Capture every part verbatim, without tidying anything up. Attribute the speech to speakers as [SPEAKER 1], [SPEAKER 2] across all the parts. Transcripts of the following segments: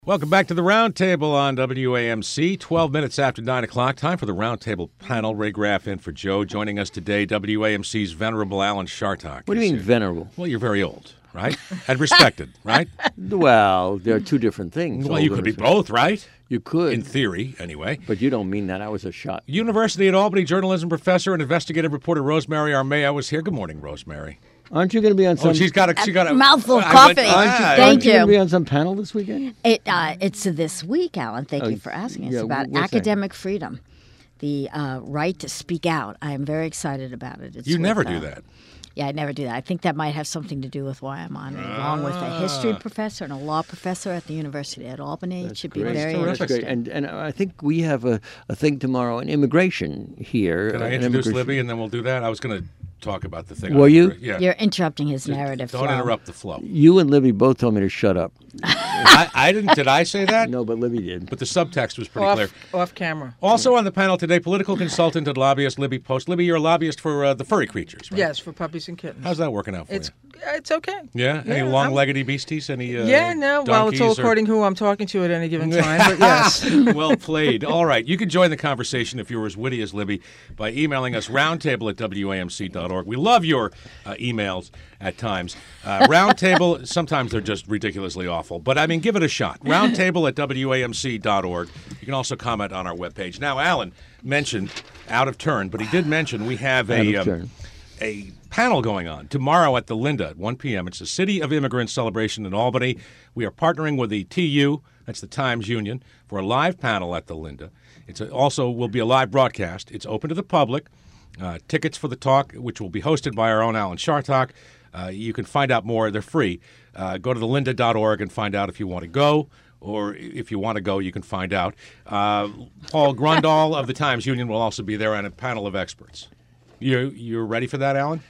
[SPEAKER 1] Welcome back to the Roundtable on W A M C. twelve minutes after nine o'clock. Time for the Roundtable panel. Ray Graff in for Joe. Joining us today, W A M C's venerable Alan Chartock.
[SPEAKER 2] What do you mean venerable?
[SPEAKER 1] Well, you're very old, right? And respected, right?
[SPEAKER 2] Well, there are two different things.
[SPEAKER 1] Well, you could be both, right?
[SPEAKER 2] You could.
[SPEAKER 1] In theory, anyway.
[SPEAKER 2] But you don't mean that. I was a shot.
[SPEAKER 1] University at Albany journalism professor and investigative reporter Rosemary Armaya was here. Good morning, Rosemary.
[SPEAKER 2] Aren't you going to be on some...
[SPEAKER 1] Oh, she's got a... She got a
[SPEAKER 3] mouthful of
[SPEAKER 1] I
[SPEAKER 3] coffee.
[SPEAKER 1] went-
[SPEAKER 3] Thank
[SPEAKER 1] ah,
[SPEAKER 3] you.
[SPEAKER 2] Aren't
[SPEAKER 3] Thank
[SPEAKER 2] you going
[SPEAKER 3] you.
[SPEAKER 2] to be on some panel this weekend?
[SPEAKER 3] It, uh, it's this week, Alan. Thank
[SPEAKER 2] Uh,
[SPEAKER 3] you for asking. It's
[SPEAKER 2] yeah,
[SPEAKER 3] about
[SPEAKER 2] what's that?
[SPEAKER 3] academic freedom, the uh, right to speak out. I am very excited about it. It's
[SPEAKER 1] You
[SPEAKER 3] with,
[SPEAKER 1] never
[SPEAKER 3] uh,
[SPEAKER 1] do that.
[SPEAKER 3] Yeah, I never do that. I think that might have something to do with why I'm on it, along with a history professor and a law professor at the University at Albany. It should be
[SPEAKER 2] Great.
[SPEAKER 3] very
[SPEAKER 1] That's
[SPEAKER 3] interesting.
[SPEAKER 2] Great. And and I think we have a, a thing tomorrow on immigration here.
[SPEAKER 1] Can I
[SPEAKER 2] an
[SPEAKER 1] introduce
[SPEAKER 2] immigration-
[SPEAKER 1] Libby and then we'll do that? I was going to talk about the thing.
[SPEAKER 2] Were you?
[SPEAKER 1] Yeah.
[SPEAKER 3] You're interrupting his narrative
[SPEAKER 1] Don't
[SPEAKER 3] flow.
[SPEAKER 1] interrupt the flow.
[SPEAKER 2] You and Libby both told me to shut up.
[SPEAKER 1] I, I didn't. Did I say that?
[SPEAKER 2] No, but Libby did.
[SPEAKER 1] But the subtext was pretty
[SPEAKER 4] off,
[SPEAKER 1] clear.
[SPEAKER 4] off camera.
[SPEAKER 1] Also on the panel today, political consultant and lobbyist Libby Post. Libby, you're a lobbyist for uh, the furry creatures, right?
[SPEAKER 4] Yes, for puppies and kittens.
[SPEAKER 1] How's that working out for
[SPEAKER 4] It's
[SPEAKER 1] you?
[SPEAKER 4] it's okay.
[SPEAKER 1] Yeah? Any
[SPEAKER 4] Yeah,
[SPEAKER 1] long-leggedy beasties? Any uh,
[SPEAKER 4] yeah, no. Well, it's all
[SPEAKER 1] donkeys or-
[SPEAKER 4] according who I'm talking to at any given time. But yes,
[SPEAKER 1] Well played. All right. You can join the conversation if you're as witty as Libby by emailing us roundtable at W A M C dot org. We love your uh, emails at times. Uh, roundtable, sometimes they're just ridiculously awful. But, I mean, give it a shot. Roundtable at W A M C dot org. You can also comment on our webpage. Now, Alan mentioned, out of turn, but he did mention we have
[SPEAKER 2] Out
[SPEAKER 1] a...
[SPEAKER 2] of
[SPEAKER 1] um,
[SPEAKER 2] turn.
[SPEAKER 1] a panel going on tomorrow at the Linda at one p.m. It's the City of Immigrants celebration in Albany. We are partnering with the T U, that's the Times Union, for a live panel at the Linda. It's a, also will be a live broadcast. It's open to the public. Uh, tickets for the talk, which will be hosted by our own Alan Chartock. Uh, you can find out more. They're free. Uh, go to the lynda dot org and find out if you want to go. Or if you want to go, you can find out. Uh, Paul Grundall of the Times Union will also be there and a panel of experts. You you're ready for that, Alan?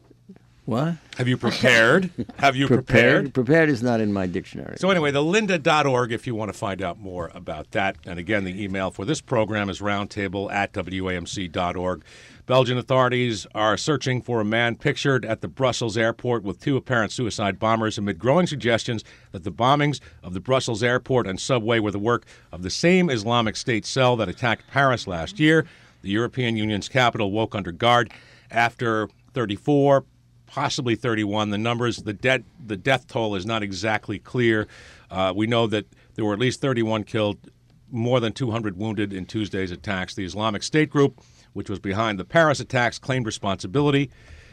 [SPEAKER 2] What?
[SPEAKER 1] Have you prepared? Have you prepared?
[SPEAKER 2] Prepared is not in my dictionary.
[SPEAKER 1] So anyway, the lynda dot org if you want to find out more about that. And again, the email for this program is roundtable at W A M C dot org. Belgian authorities are searching for a man pictured at the Brussels airport with two apparent suicide bombers amid growing suggestions that the bombings of the Brussels airport and subway were the work of the same Islamic State cell that attacked Paris last year. The European Union's capital woke under guard after thirty-four, possibly thirty-one. The numbers, the dead, the death toll is not exactly clear. Uh, we know that there were at least thirty-one killed, more than two hundred wounded in Tuesday's attacks. The Islamic State group, which was behind the Paris attacks, claimed responsibility,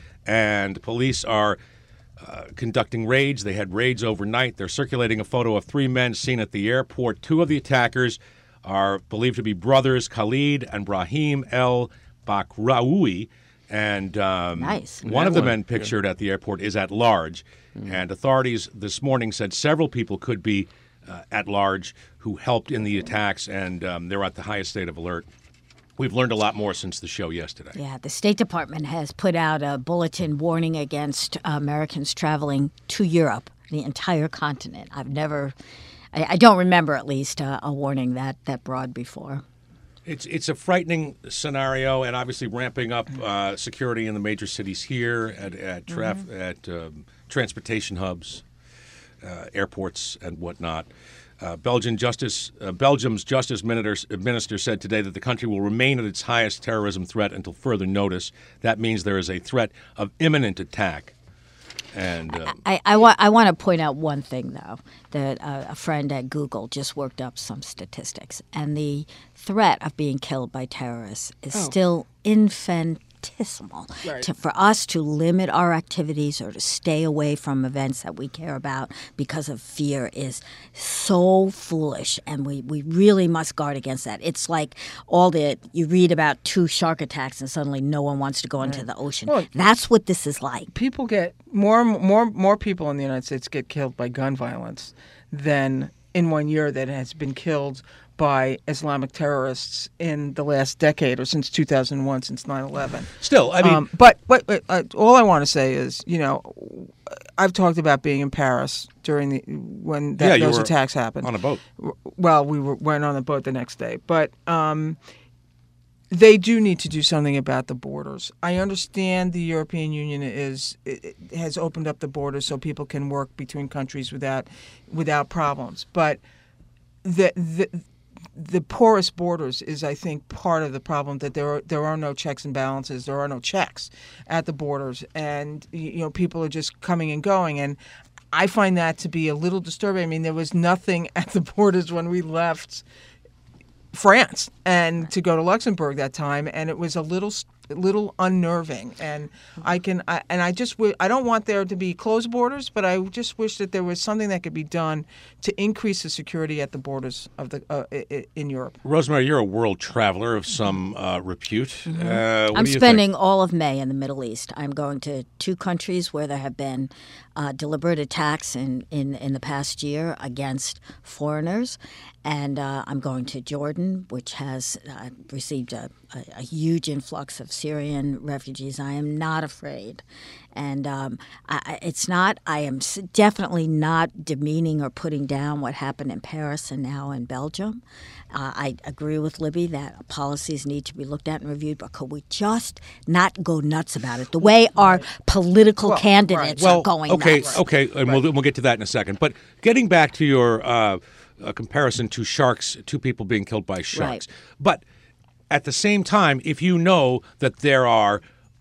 [SPEAKER 1] and police are uh, conducting raids. They had raids overnight. They're circulating a photo of three men seen at the airport. Two of the attackers are believed to be brothers Khalid and Brahim El Bakraoui. And um,
[SPEAKER 3] Nice.
[SPEAKER 1] one of the men pictured at the airport is at large. And authorities this morning said several people could be uh, at large who helped in the attacks, and um, they're at the highest state of alert. We've learned a lot more since the show yesterday.
[SPEAKER 3] Yeah, the State Department has put out a bulletin warning against uh, Americans traveling to Europe, the entire continent. I've never, I, I don't remember at least uh, a warning that, that broad before.
[SPEAKER 1] It's it's a frightening scenario, and obviously ramping up uh, security in the major cities here at at, traf-
[SPEAKER 3] Mm-hmm.
[SPEAKER 1] at um, transportation hubs, uh, airports, and whatnot. Uh, Belgian justice, uh, Belgium's justice minister, minister said today that the country will remain at its highest terrorism threat until further notice. That means there is a threat of imminent attack. And um,
[SPEAKER 3] I, I, wa- I want to point out one thing, though, that uh, a friend at Google just worked up some statistics, and the threat of being killed by terrorists is
[SPEAKER 4] Oh.
[SPEAKER 3] still infinitesimal.
[SPEAKER 4] Right.
[SPEAKER 3] To, for us to limit our activities or to stay away from events that we care about because of fear is so foolish, and we, we really must guard against that. It's like all the you read about two shark attacks and suddenly no one wants to go into the ocean.
[SPEAKER 4] Well,
[SPEAKER 3] That's what this is like.
[SPEAKER 4] people get more more more people in the United States get killed by gun violence than in one year that has been killed by Islamic terrorists in the last decade or since two thousand one, since nine eleven.
[SPEAKER 1] still, I mean,
[SPEAKER 4] Um, but but, but uh, all I want to say is, you know, I've talked about being in Paris during the when that,
[SPEAKER 1] yeah, you
[SPEAKER 4] those
[SPEAKER 1] were
[SPEAKER 4] attacks happened.
[SPEAKER 1] on a boat.
[SPEAKER 4] Well, we were, went on a boat the next day, but um, they do need to do something about the borders. I understand the European Union is it has opened up the borders so people can work between countries without without problems, but the, the the porous borders is, I think, part of the problem, that there are there are no checks and balances. There are no checks at the borders, and you know people are just coming and going, and I find that to be a little disturbing. I mean, there was nothing at the borders when we left France and to go to Luxembourg that time, and it was a little little unnerving. And I can I, and I just w- I don't want there to be closed borders, but I just wish that there was something that could be done to increase the security at the borders of the uh, in Europe.
[SPEAKER 1] Rosemary, you're a world traveler of some uh, repute.
[SPEAKER 3] Mm-hmm.
[SPEAKER 1] Uh, what
[SPEAKER 3] I'm
[SPEAKER 1] do you
[SPEAKER 3] spending
[SPEAKER 1] think?
[SPEAKER 3] all of May in the Middle East. I'm going to two countries where there have been uh, deliberate attacks in, in, in the past year against foreigners. And uh, I'm going to Jordan, which has uh, received a, a, a huge influx of Syrian refugees. I am not afraid. And um, I, it's not, I am definitely not demeaning or putting down what happened in Paris and now in Belgium. Uh, I agree with Libby that policies need to be looked at and reviewed, but could we just not go nuts about it the way our political
[SPEAKER 4] Well,
[SPEAKER 3] candidates
[SPEAKER 1] well,
[SPEAKER 3] are going
[SPEAKER 1] okay,
[SPEAKER 3] nuts?
[SPEAKER 1] okay, and we'll, we'll get to that in a second. But getting back to your uh, uh, comparison to sharks, two people being killed by sharks.
[SPEAKER 3] Right.
[SPEAKER 1] But at the same time, if you know that there are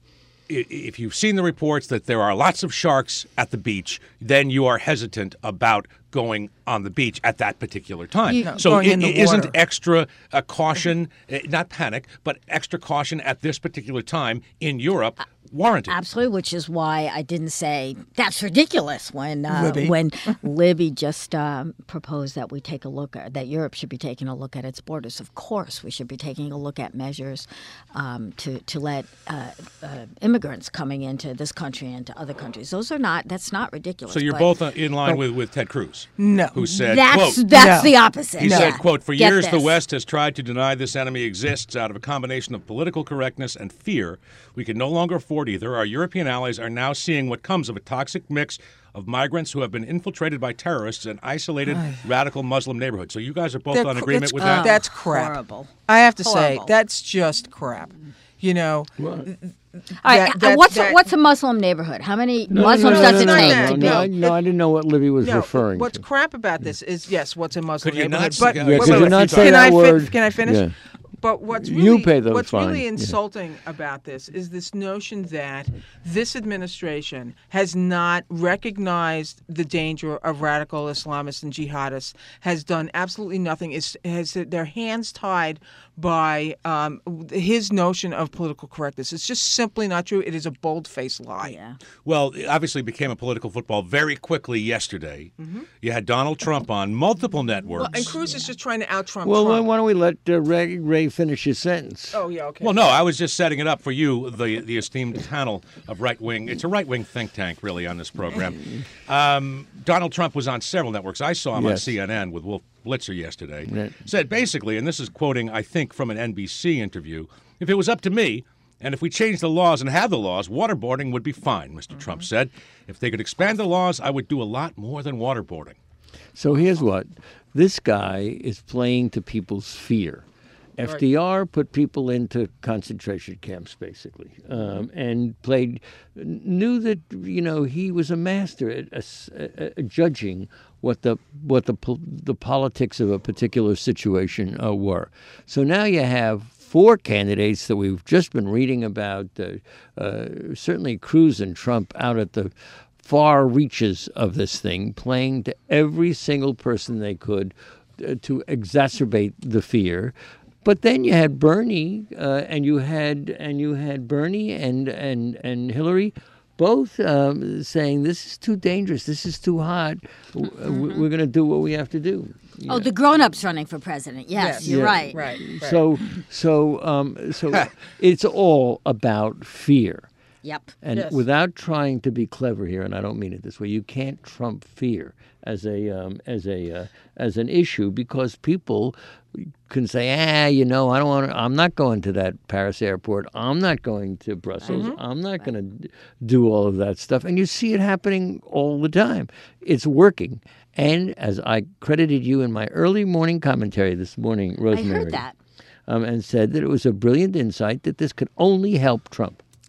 [SPEAKER 1] if you've seen the reports that there are lots of sharks at the beach, then you are hesitant about going on the beach at that particular time.
[SPEAKER 4] No,
[SPEAKER 1] so
[SPEAKER 4] going
[SPEAKER 1] it,
[SPEAKER 4] in the
[SPEAKER 1] it isn't
[SPEAKER 4] water.
[SPEAKER 1] extra uh, caution, uh, not panic, but extra caution at this particular time in Europe warranted.
[SPEAKER 3] Absolutely, which is why I didn't say that's ridiculous when uh,
[SPEAKER 4] Libby.
[SPEAKER 3] when Libby just um, proposed that we take a look at, that Europe should be taking a look at its borders. Of course, we should be taking a look at measures um, to to let uh, uh, immigrants coming into this country and to other countries. Those are not. That's not ridiculous.
[SPEAKER 1] So you're
[SPEAKER 3] but
[SPEAKER 1] both uh, in line with, with Ted Cruz,
[SPEAKER 4] No.
[SPEAKER 1] who said,
[SPEAKER 3] That's
[SPEAKER 1] quote,
[SPEAKER 3] that's
[SPEAKER 4] No.
[SPEAKER 3] the opposite.
[SPEAKER 1] He
[SPEAKER 3] Yeah.
[SPEAKER 1] said, quote, for
[SPEAKER 3] Get
[SPEAKER 1] years the
[SPEAKER 3] this.
[SPEAKER 1] West has tried to deny this enemy exists out of a combination of political correctness and fear. We can no longer afford either. Our European allies are now seeing what comes of a toxic mix of migrants who have been infiltrated by terrorists and isolated radical Muslim neighborhoods. So you guys are both
[SPEAKER 4] They're
[SPEAKER 1] on
[SPEAKER 4] cr-
[SPEAKER 1] agreement
[SPEAKER 4] that's-
[SPEAKER 1] with
[SPEAKER 3] Oh,
[SPEAKER 1] that?
[SPEAKER 4] That's crap.
[SPEAKER 3] Horrible.
[SPEAKER 4] I have to say,
[SPEAKER 3] Horrible.
[SPEAKER 4] that's just crap. You know,
[SPEAKER 3] All right,
[SPEAKER 4] that-
[SPEAKER 3] uh,
[SPEAKER 4] that-
[SPEAKER 3] what's
[SPEAKER 4] that-
[SPEAKER 3] a, what's a Muslim neighborhood? How many
[SPEAKER 2] No,
[SPEAKER 3] Muslims
[SPEAKER 2] no,
[SPEAKER 3] does
[SPEAKER 2] no,
[SPEAKER 3] it
[SPEAKER 2] no,
[SPEAKER 3] take
[SPEAKER 2] no,
[SPEAKER 3] to
[SPEAKER 2] no,
[SPEAKER 3] be?
[SPEAKER 2] no, I, no, I didn't know what Libby was
[SPEAKER 4] no,
[SPEAKER 2] referring
[SPEAKER 4] what's
[SPEAKER 2] to.
[SPEAKER 4] crap about this is, yes, what's a Muslim
[SPEAKER 1] Could you not
[SPEAKER 4] neighborhood?
[SPEAKER 1] s-
[SPEAKER 4] But
[SPEAKER 1] Yeah,
[SPEAKER 4] wait,
[SPEAKER 2] could
[SPEAKER 4] wait,
[SPEAKER 2] you
[SPEAKER 4] wait.
[SPEAKER 2] not say
[SPEAKER 4] can
[SPEAKER 2] that
[SPEAKER 4] I fin-
[SPEAKER 2] word?
[SPEAKER 4] Can I finish?
[SPEAKER 2] Yeah.
[SPEAKER 4] But what's
[SPEAKER 2] You
[SPEAKER 4] really,
[SPEAKER 2] pay the
[SPEAKER 4] what's
[SPEAKER 2] fine.
[SPEAKER 4] really
[SPEAKER 2] Yeah.
[SPEAKER 4] insulting about this is this notion that this administration has not recognized the danger of radical Islamists and jihadists, has done absolutely nothing, is has their hands tied by um, his notion of political correctness. It's just simply not true. It is a bold-faced lie.
[SPEAKER 3] Yeah.
[SPEAKER 1] Well, it obviously became a political football very quickly yesterday. You had Donald Trump on multiple networks.
[SPEAKER 4] Well, and Cruz is just trying to out-Trump
[SPEAKER 2] Well,
[SPEAKER 4] Trump.
[SPEAKER 2] why don't we let uh, Ray, Ray finish his sentence?
[SPEAKER 4] Oh, yeah, okay.
[SPEAKER 1] Well, no, I was just setting it up for you, the the esteemed panel of right wing. It's a right wing think tank, really, on this program. Um, Donald Trump was on several networks. I saw him on
[SPEAKER 2] Yes.
[SPEAKER 1] C N N with Wolf Blitzer yesterday.
[SPEAKER 2] Right.
[SPEAKER 1] Said basically, and this is quoting, I think, from an N B C interview: "If it was up to me, and if we changed the laws and had the laws, waterboarding would be fine." Mister Trump said, "If they could expand the laws, I would do a lot more than waterboarding."
[SPEAKER 2] So here's what. This guy is playing to people's fear. F D R put people into concentration camps, basically, um, and played, knew that, you know, he was a master at, at, at judging what the what the pol- the politics of a particular situation uh, were. So now you have four candidates that we've just been reading about, uh, uh, certainly Cruz and Trump out at the far reaches of this thing, playing to every single person they could uh, to exacerbate the fear. But then you had Bernie, uh, and you had and you had Bernie and and and Hillary, both um, saying this is too dangerous, this is too hot. W-
[SPEAKER 4] Mm-hmm.
[SPEAKER 2] We're going to do what we have to do. You
[SPEAKER 3] Oh,
[SPEAKER 2] know?
[SPEAKER 3] the grown-ups running for president. Yes,
[SPEAKER 4] Yes.
[SPEAKER 3] you're
[SPEAKER 2] Yeah.
[SPEAKER 3] right.
[SPEAKER 4] Right, right.
[SPEAKER 2] So so um, so it's all about fear.
[SPEAKER 3] Yep.
[SPEAKER 2] And
[SPEAKER 4] Yes.
[SPEAKER 2] without trying to be clever here, and I don't mean it this way, you can't trump fear as a um, as a uh, as an issue, because people can say, ah, you know, I don't want. to, I'm not going to that Paris airport. I'm not going to Brussels. I'm not going to do all of that stuff. And you see it happening all the time. It's working. And as I credited you in my early morning commentary this morning,
[SPEAKER 3] I
[SPEAKER 2] Rosemary,
[SPEAKER 3] heard that.
[SPEAKER 2] Um, and said that it was a brilliant insight that this could only help Trump.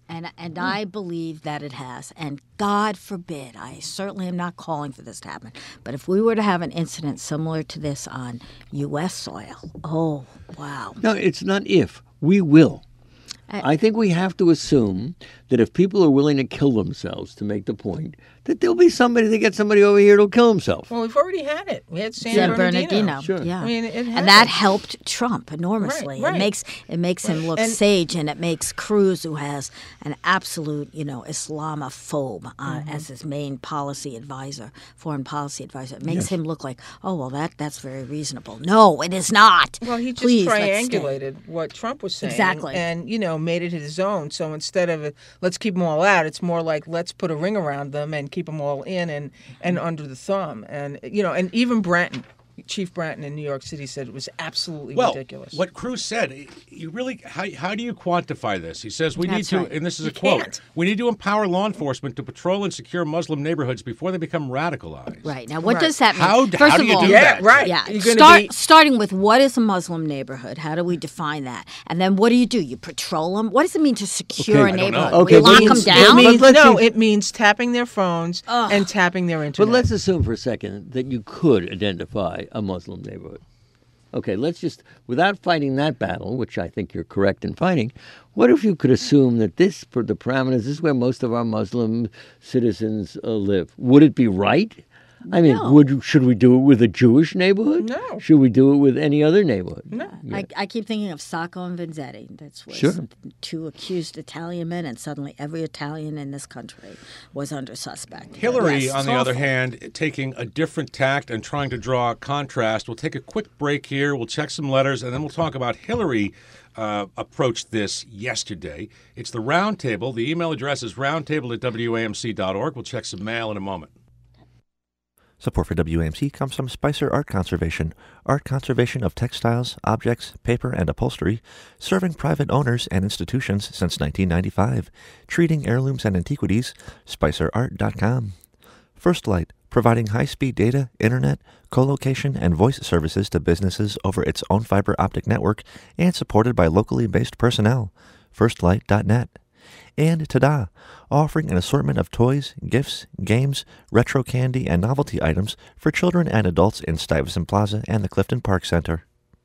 [SPEAKER 3] And and I believe that it has. And God forbid, I certainly am not calling for this to happen. But if we were to have an incident similar to this on U S soil, oh, wow.
[SPEAKER 2] No, it's not if. We will. I, I think we have to assume that if people are willing to kill themselves to make the point, that there'll be somebody that gets somebody over here who'll kill himself.
[SPEAKER 4] Well, we've already had it. We had San,
[SPEAKER 3] San
[SPEAKER 4] Bernardino.
[SPEAKER 3] Bernardino.
[SPEAKER 2] Sure.
[SPEAKER 3] Yeah.
[SPEAKER 4] I mean, it
[SPEAKER 3] and
[SPEAKER 4] happened.
[SPEAKER 3] that helped Trump enormously.
[SPEAKER 4] Right, right.
[SPEAKER 3] It makes it makes him look
[SPEAKER 4] And-
[SPEAKER 3] sage, and it makes Cruz, who has an absolute, you know, Islamophobe uh,
[SPEAKER 4] Mm-hmm.
[SPEAKER 3] as his main policy advisor, foreign policy advisor. It makes him look like, oh well, that that's very reasonable. No, it is not.
[SPEAKER 4] Well, he just
[SPEAKER 3] Please, let's stay.
[SPEAKER 4] triangulated what Trump was saying.
[SPEAKER 3] Exactly.
[SPEAKER 4] And, you know, made it his own. So instead of, let's keep them all out, it's more like, let's put a ring around them and keep them all in and, and under the thumb. And, you know, and even Branton, Chief Branton in New York City said it was absolutely
[SPEAKER 1] Well,
[SPEAKER 4] ridiculous.
[SPEAKER 1] what Cruz said, you really, how, how do you quantify this? He says we
[SPEAKER 3] That's
[SPEAKER 1] need to,
[SPEAKER 3] right.
[SPEAKER 1] and this is
[SPEAKER 4] You
[SPEAKER 1] a quote,
[SPEAKER 4] can't.
[SPEAKER 1] we need to empower law enforcement to patrol and secure Muslim neighborhoods before they become radicalized.
[SPEAKER 3] Right. Now, what
[SPEAKER 4] Right.
[SPEAKER 3] does that mean?
[SPEAKER 1] How-
[SPEAKER 3] First
[SPEAKER 1] how do
[SPEAKER 3] of
[SPEAKER 1] you
[SPEAKER 3] all,
[SPEAKER 1] do
[SPEAKER 4] yeah,
[SPEAKER 1] that?
[SPEAKER 4] right.
[SPEAKER 3] Yeah,
[SPEAKER 4] You're gonna
[SPEAKER 3] Start,
[SPEAKER 4] be-
[SPEAKER 3] starting with what is a Muslim neighborhood? How do we define that? And then what do you do? You patrol them? What does it mean to secure
[SPEAKER 2] Okay.
[SPEAKER 3] a
[SPEAKER 2] I
[SPEAKER 1] don't know.
[SPEAKER 3] neighborhood?
[SPEAKER 2] Okay,
[SPEAKER 3] we lock
[SPEAKER 2] but
[SPEAKER 3] them
[SPEAKER 2] means-
[SPEAKER 3] down?
[SPEAKER 2] but
[SPEAKER 4] means,
[SPEAKER 2] let's
[SPEAKER 4] no,
[SPEAKER 2] see-
[SPEAKER 4] it means tapping their phones and tapping their internet.
[SPEAKER 2] But let's assume for a second that you could identify a Muslim neighborhood. Okay, let's just, without fighting that battle, which I think you're correct in fighting, what if you could assume that this, for the parameters, this is where most of our Muslim citizens uh, live? Would it be right? I mean,
[SPEAKER 3] No.
[SPEAKER 2] would should we do it with a Jewish neighborhood?
[SPEAKER 4] No.
[SPEAKER 2] Should we do it with any other neighborhood?
[SPEAKER 4] No.
[SPEAKER 3] I, I keep thinking of Sacco and Vanzetti. That's was
[SPEAKER 2] Sure.
[SPEAKER 3] two accused Italian men, and suddenly every Italian in this country was under suspect.
[SPEAKER 1] Hillary,
[SPEAKER 3] Yes,
[SPEAKER 1] on
[SPEAKER 3] it's
[SPEAKER 1] the other
[SPEAKER 3] awful.
[SPEAKER 1] hand, taking a different tact and trying to draw a contrast. We'll take a quick break here. We'll check some letters, and then we'll talk about Hillary uh, approached this yesterday. It's the Roundtable. The email address is roundtable at W A M C dot org. We'll check some mail in a moment.
[SPEAKER 5] Support for W A M C comes from Spicer Art Conservation, art conservation of textiles, objects, paper, and upholstery, serving private owners and institutions since nineteen ninety-five, treating heirlooms and antiquities, spicer art dot com. First Light, providing high-speed data, internet, co-location, and voice services to businesses over its own fiber optic network and supported by locally based personnel, first light dot net. And Tada, offering an assortment of toys, gifts, games, retro candy, and novelty items for children and adults in Stuyvesant Plaza and the Clifton Park Center.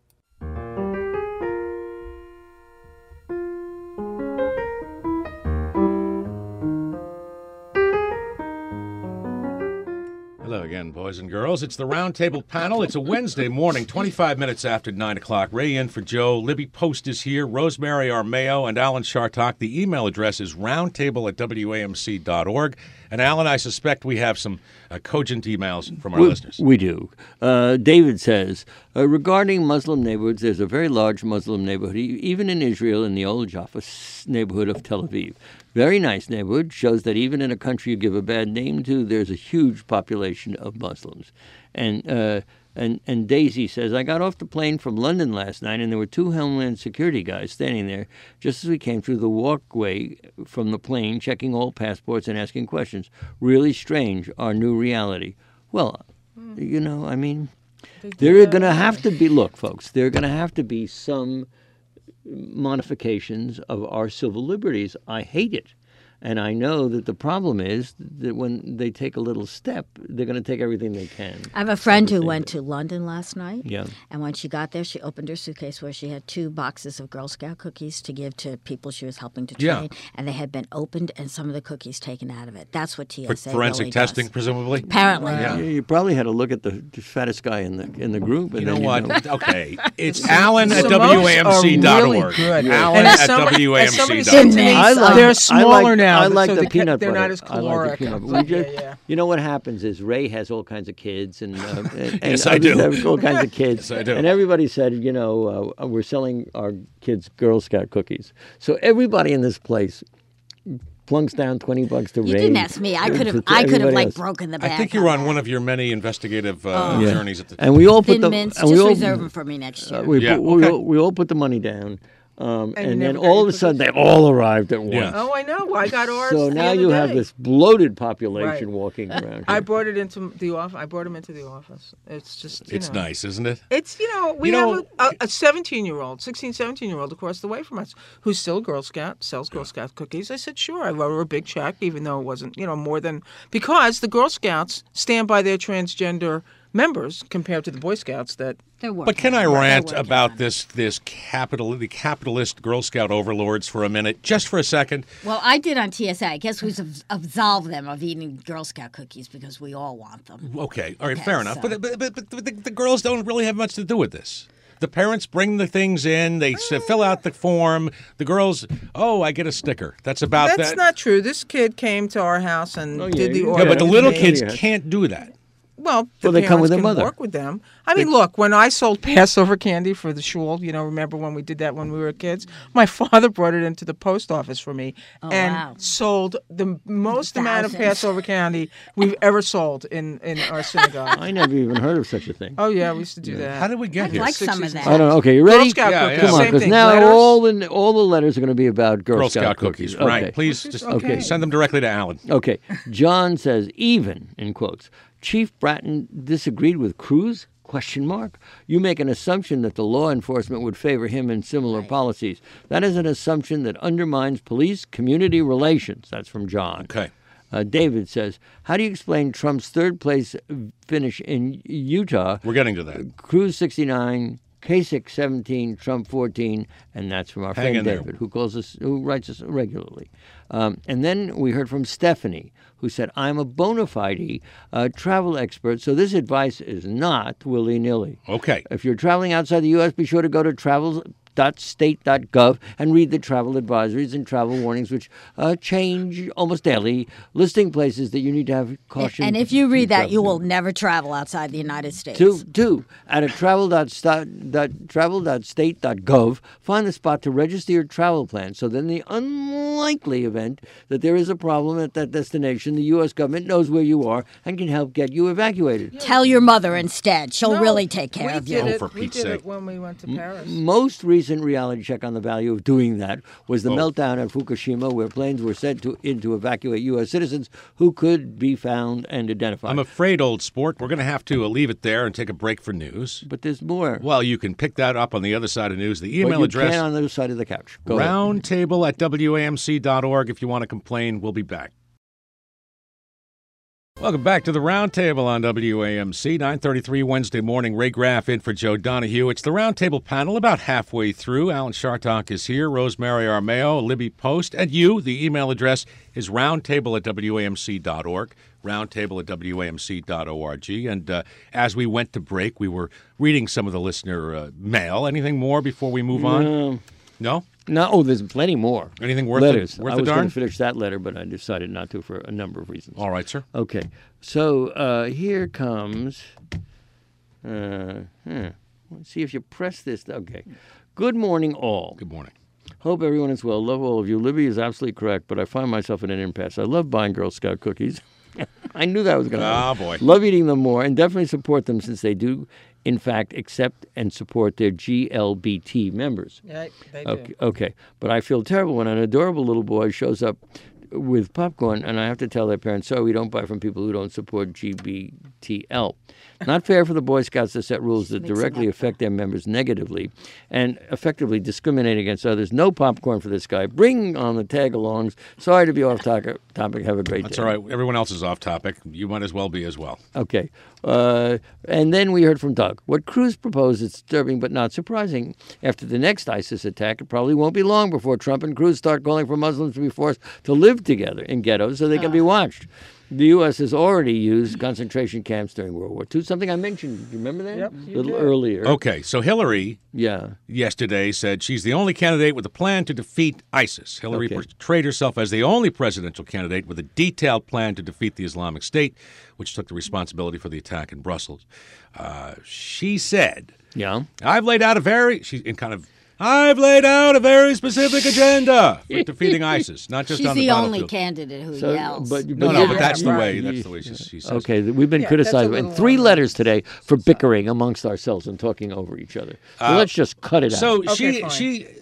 [SPEAKER 1] Hello again, boys and girls. It's the Roundtable panel. It's a Wednesday morning, twenty-five minutes after nine o'clock. Ray in for Joe. Libby Post is here. Rosemary Armeo and Alan Chartok. The email address is roundtable at W A M C dot org. And Alan, I suspect we have some uh, cogent emails from our
[SPEAKER 2] we,
[SPEAKER 1] listeners.
[SPEAKER 2] We do. Uh, David says, uh, regarding Muslim neighborhoods, there's a very large Muslim neighborhood, e- even in Israel, in the old Jaffa s- neighborhood of Tel Aviv. Very nice neighborhood. Shows that even in a country you give a bad name to, there's a huge population of Muslims. And uh, and and Daisy says, I got off the plane from London last night, and there were two Homeland Security guys standing there just as we came through the walkway from the plane, checking all passports and asking questions. Really strange, our new reality. Well, you know, I mean, there are going to have to be, look, folks, there are going to have to be some modifications of our civil liberties. I hate it. And I know that the problem is that when they take a little step, they're going to take everything they can.
[SPEAKER 3] I have a friend who
[SPEAKER 2] Everything
[SPEAKER 3] went
[SPEAKER 2] that-
[SPEAKER 3] to London last night.
[SPEAKER 2] Yeah.
[SPEAKER 3] And when she got there, she opened her suitcase where she had two boxes of Girl Scout cookies to give to people she was helping to
[SPEAKER 1] Yeah.
[SPEAKER 3] train. And they had been opened and some of the cookies taken out of it. That's what T
[SPEAKER 1] For
[SPEAKER 3] S A
[SPEAKER 1] forensic
[SPEAKER 3] really
[SPEAKER 1] testing,
[SPEAKER 3] does.
[SPEAKER 1] presumably?
[SPEAKER 3] Apparently.
[SPEAKER 1] Yeah.
[SPEAKER 2] You, you probably had to look at the, the fattest guy in the in the group. And
[SPEAKER 1] You know
[SPEAKER 2] then
[SPEAKER 1] what?
[SPEAKER 2] know.
[SPEAKER 1] Okay. It's Alan at
[SPEAKER 4] Samosas
[SPEAKER 1] W A M C dot org.
[SPEAKER 4] are really good.
[SPEAKER 1] Alan
[SPEAKER 4] And
[SPEAKER 1] at
[SPEAKER 4] as somebody-
[SPEAKER 1] W A M
[SPEAKER 4] as
[SPEAKER 1] C
[SPEAKER 4] somebody
[SPEAKER 1] dot
[SPEAKER 4] said
[SPEAKER 1] org.
[SPEAKER 4] to me,
[SPEAKER 2] I like-
[SPEAKER 4] they're
[SPEAKER 2] I
[SPEAKER 4] smaller
[SPEAKER 2] like-
[SPEAKER 4] now.
[SPEAKER 2] I like
[SPEAKER 4] so
[SPEAKER 2] the
[SPEAKER 4] they ca-
[SPEAKER 2] peanut
[SPEAKER 4] They're
[SPEAKER 2] butter.
[SPEAKER 4] not as
[SPEAKER 2] I like the
[SPEAKER 4] caloric.
[SPEAKER 2] peanut
[SPEAKER 4] Yeah,
[SPEAKER 2] butter. We just-
[SPEAKER 4] yeah.
[SPEAKER 2] You know what happens is Ray has all kinds of kids, and, uh, and, and
[SPEAKER 1] Yes, I
[SPEAKER 2] others
[SPEAKER 1] do.
[SPEAKER 2] have all kinds of kids.
[SPEAKER 1] Yes, I do.
[SPEAKER 2] And everybody said, you know, uh, we're selling our kids Girl Scout cookies. So everybody in this place plunks down twenty bucks to
[SPEAKER 3] You
[SPEAKER 2] Ray.
[SPEAKER 3] didn't ask me. I
[SPEAKER 2] to-
[SPEAKER 3] could
[SPEAKER 2] to
[SPEAKER 3] have. I could have
[SPEAKER 2] everybody
[SPEAKER 3] like
[SPEAKER 2] else.
[SPEAKER 3] broken the
[SPEAKER 1] I
[SPEAKER 3] back.
[SPEAKER 1] think you're on one of your many investigative uh,
[SPEAKER 2] Yeah.
[SPEAKER 1] journeys at the
[SPEAKER 2] And we all put
[SPEAKER 3] Thin
[SPEAKER 2] the
[SPEAKER 3] mints.
[SPEAKER 2] and
[SPEAKER 3] Just
[SPEAKER 2] we all,
[SPEAKER 3] reserve them for me next year.
[SPEAKER 2] Uh, we,
[SPEAKER 1] Yeah,
[SPEAKER 2] put, we,
[SPEAKER 1] okay.
[SPEAKER 2] all, we all put the money down. Um,
[SPEAKER 4] And you
[SPEAKER 2] and then
[SPEAKER 4] never got
[SPEAKER 2] all
[SPEAKER 4] your
[SPEAKER 2] of a sudden, they
[SPEAKER 4] cookies?
[SPEAKER 2] all arrived at once.
[SPEAKER 1] Yeah.
[SPEAKER 4] Oh, I know. I got ours.
[SPEAKER 2] So
[SPEAKER 4] the
[SPEAKER 2] now
[SPEAKER 4] other
[SPEAKER 2] you have
[SPEAKER 4] day.
[SPEAKER 2] this bloated population
[SPEAKER 4] Right.
[SPEAKER 2] walking around here.
[SPEAKER 4] I brought it into the office. I brought him into the office. It's just, you
[SPEAKER 1] It's
[SPEAKER 4] know.
[SPEAKER 1] nice, isn't it?
[SPEAKER 4] It's, you know, we
[SPEAKER 1] You know-
[SPEAKER 4] have a, a seventeen-year-old, sixteen, seventeen-year-old across the way from us who's still a Girl Scout, sells Girl Scout cookies. I said, sure. I wrote her a big check, even though it wasn't, you know, more than... Because the Girl Scouts stand by their transgender members compared to the Boy Scouts that...
[SPEAKER 3] They're working
[SPEAKER 1] But can I
[SPEAKER 3] on it. They're
[SPEAKER 1] rant
[SPEAKER 3] working
[SPEAKER 1] about
[SPEAKER 3] on it.
[SPEAKER 1] this this capital the capitalist Girl Scout overlords for a minute, just for a second?
[SPEAKER 3] Well, I did on T S A. I guess we should absolve them of eating Girl Scout cookies because we all want them.
[SPEAKER 1] Okay, all right,
[SPEAKER 3] Okay,
[SPEAKER 1] fair enough.
[SPEAKER 3] so-
[SPEAKER 1] But, but, but, but the, the girls don't really have much to do with this. The parents bring the things in. They s fill out the form. The girls, oh, I get a sticker. That's about
[SPEAKER 4] That's
[SPEAKER 1] that.
[SPEAKER 4] not true. This kid came to our house and
[SPEAKER 2] Oh, yeah,
[SPEAKER 4] did the
[SPEAKER 2] yeah.
[SPEAKER 4] order.
[SPEAKER 1] yeah, but the
[SPEAKER 4] with
[SPEAKER 1] little
[SPEAKER 4] me.
[SPEAKER 1] kids
[SPEAKER 2] Yeah.
[SPEAKER 1] can't do that.
[SPEAKER 4] Well, the
[SPEAKER 2] Well, they come with their
[SPEAKER 4] parents can
[SPEAKER 2] mother.
[SPEAKER 4] work with them. I mean, look, when I sold Passover candy for the shul, you know, remember when we did that when we were kids? My father brought it into the post office for me and
[SPEAKER 3] wow.
[SPEAKER 4] sold the most amount of
[SPEAKER 3] Thousands.
[SPEAKER 4] Passover candy we've ever sold in, in our synagogue.
[SPEAKER 2] I never even heard of such a thing.
[SPEAKER 4] Oh, yeah, we used to do that.
[SPEAKER 1] How did we get
[SPEAKER 3] I'd
[SPEAKER 1] here?
[SPEAKER 3] like some of
[SPEAKER 4] sixties
[SPEAKER 3] that.
[SPEAKER 2] I don't know. Okay, you
[SPEAKER 4] Girl
[SPEAKER 2] ready?
[SPEAKER 4] Scout
[SPEAKER 1] Yeah,
[SPEAKER 4] cookies,
[SPEAKER 1] yeah.
[SPEAKER 2] Come on,
[SPEAKER 4] same
[SPEAKER 2] because
[SPEAKER 4] thing.
[SPEAKER 2] now
[SPEAKER 4] Letters.
[SPEAKER 2] all the all the letters are going to be about Girl,
[SPEAKER 1] Girl Scout cookies,
[SPEAKER 2] Okay.
[SPEAKER 1] right? Please just
[SPEAKER 2] Okay.
[SPEAKER 1] send them directly to Alan.
[SPEAKER 2] Okay. John says, even, in quotes, Chief Bratton disagreed with Cruz? Question mark. You make an assumption that the law enforcement would favor him in similar policies. That is an assumption that undermines police-community relations. That's from John.
[SPEAKER 1] Okay.
[SPEAKER 2] Uh, David says, how do you explain Trump's third place finish in Utah?
[SPEAKER 1] We're getting to that.
[SPEAKER 2] Cruz sixty-nine, Kasich seventeen, Trump fourteen, and that's from our
[SPEAKER 1] Hang
[SPEAKER 2] friend
[SPEAKER 1] in there.
[SPEAKER 2] David, who calls us, who writes us regularly. Um, and then we heard from Stephanie, who said, I'm a bona fide uh, travel expert, so this advice is not willy-nilly.
[SPEAKER 1] Okay.
[SPEAKER 2] If you're traveling outside the U S, be sure to go to travel dot state dot gov and read the travel advisories and travel warnings, which uh, change almost daily, listing places that you need to have caution.
[SPEAKER 3] And if you read that, you
[SPEAKER 2] travel
[SPEAKER 3] will never travel outside the United States.
[SPEAKER 2] Two, two, at a travel dot state dot gov, find the spot to register your travel plan. So then, in the unlikely event that there is a problem at that destination, the U S government knows where you are and can help get you evacuated.
[SPEAKER 3] Tell your mother instead. She'll
[SPEAKER 4] No,
[SPEAKER 3] really take care
[SPEAKER 4] we
[SPEAKER 3] of
[SPEAKER 4] did
[SPEAKER 3] you.
[SPEAKER 1] Oh,
[SPEAKER 4] It,
[SPEAKER 1] for
[SPEAKER 4] we
[SPEAKER 1] Pete's
[SPEAKER 4] did
[SPEAKER 1] sake.
[SPEAKER 4] it when we went to Paris.
[SPEAKER 2] Most recent reality check on the value of doing that was the
[SPEAKER 1] Oh.
[SPEAKER 2] meltdown at Fukushima, where planes were sent to in to evacuate U S citizens who could be found and identified.
[SPEAKER 1] I'm afraid, old sport, we're going to have to uh, leave it there and take a break for news.
[SPEAKER 2] but there's more.
[SPEAKER 1] Well, you can pick that up on the other side of news. The
[SPEAKER 2] But
[SPEAKER 1] email
[SPEAKER 2] you
[SPEAKER 1] address,
[SPEAKER 2] can on the other side of the couch. Go ahead.
[SPEAKER 1] roundtable at W A M C dot org. If you want to complain, we'll be back. Welcome back to the Roundtable on W A M C, nine thirty-three Wednesday morning. Ray Graff in for Joe Donahue. It's the Roundtable panel about halfway through. Alan Shartok is here, Rosemary Armeo, Libby Post, and you. The email address is roundtable at W A M C dot org, roundtable at W A M C dot org. And uh, as we went to break, we were reading some of the listener uh, mail. Anything more before we move on?
[SPEAKER 2] Um,
[SPEAKER 1] No?
[SPEAKER 2] no, oh, there's plenty more.
[SPEAKER 1] Anything worth
[SPEAKER 2] letters.
[SPEAKER 1] the, worth
[SPEAKER 2] I
[SPEAKER 1] the
[SPEAKER 2] was going
[SPEAKER 1] darn?
[SPEAKER 2] to finish that letter, but I decided not to for a number of reasons.
[SPEAKER 1] All right, sir.
[SPEAKER 2] Okay, so uh, here comes. Uh, hmm. Let's see if you press this. Okay. Good morning, all.
[SPEAKER 1] Good morning.
[SPEAKER 2] Hope everyone is well. Love all of you. Libby is absolutely correct, but I find myself in an impasse. I love buying Girl Scout cookies. I knew that was going to happen.
[SPEAKER 1] Ah, boy.
[SPEAKER 2] Love eating them more and definitely support them since they do, in fact, accept and support their G L B T members.
[SPEAKER 4] Yeah, they do.
[SPEAKER 2] Okay, okay, but I feel terrible when an adorable little boy shows up with popcorn and I have to tell their parents, sorry, we don't buy from people who don't support G B T L. Not fair for the Boy Scouts to set rules that
[SPEAKER 3] Mixing
[SPEAKER 2] directly
[SPEAKER 3] up
[SPEAKER 2] affect their members negatively and effectively discriminate against others. No popcorn for this guy. Bring on the tag-alongs. Sorry to be off topic. topic. Have a great
[SPEAKER 1] That's
[SPEAKER 2] day.
[SPEAKER 1] all right. Everyone else is off topic. You might as well be as well.
[SPEAKER 2] Okay. Uh, and then we heard from Doug. What Cruz proposed is disturbing but not surprising. After the next ISIS attack, it probably won't be long before Trump and Cruz start calling for Muslims to be forced to live together in ghettos so they can be watched. The U S has already used concentration camps during World War Two, something I mentioned. Do you remember that?
[SPEAKER 4] Yep,
[SPEAKER 2] a
[SPEAKER 4] you
[SPEAKER 2] little
[SPEAKER 4] did.
[SPEAKER 2] earlier.
[SPEAKER 1] Okay, so Hillary
[SPEAKER 2] Yeah.
[SPEAKER 1] yesterday said she's the only candidate with a plan to defeat ISIS. Hillary
[SPEAKER 2] Okay.
[SPEAKER 1] portrayed herself as the only presidential candidate with a detailed plan to defeat the Islamic State, which took the responsibility for the attack in Brussels. Uh, she said,
[SPEAKER 2] Yeah.
[SPEAKER 1] I've laid out a very, she's in kind of, I've laid out a very specific agenda for defeating ISIS, not just
[SPEAKER 3] She's
[SPEAKER 1] on the,
[SPEAKER 3] the only
[SPEAKER 1] battlefield.
[SPEAKER 3] candidate who
[SPEAKER 2] So,
[SPEAKER 3] yells.
[SPEAKER 2] but,
[SPEAKER 1] No,
[SPEAKER 2] but
[SPEAKER 1] no,
[SPEAKER 2] you-
[SPEAKER 1] but that's the
[SPEAKER 4] Right.
[SPEAKER 1] way, that's the way she, she says.
[SPEAKER 2] Okay, th- we've been
[SPEAKER 4] Yeah, that's a
[SPEAKER 2] criticized
[SPEAKER 4] little
[SPEAKER 2] and three
[SPEAKER 4] on the-
[SPEAKER 2] letters today for bickering amongst ourselves and talking over each other. So
[SPEAKER 1] Uh,
[SPEAKER 2] let's just cut it out.
[SPEAKER 1] So
[SPEAKER 4] Okay,
[SPEAKER 1] she
[SPEAKER 4] fine.
[SPEAKER 1] she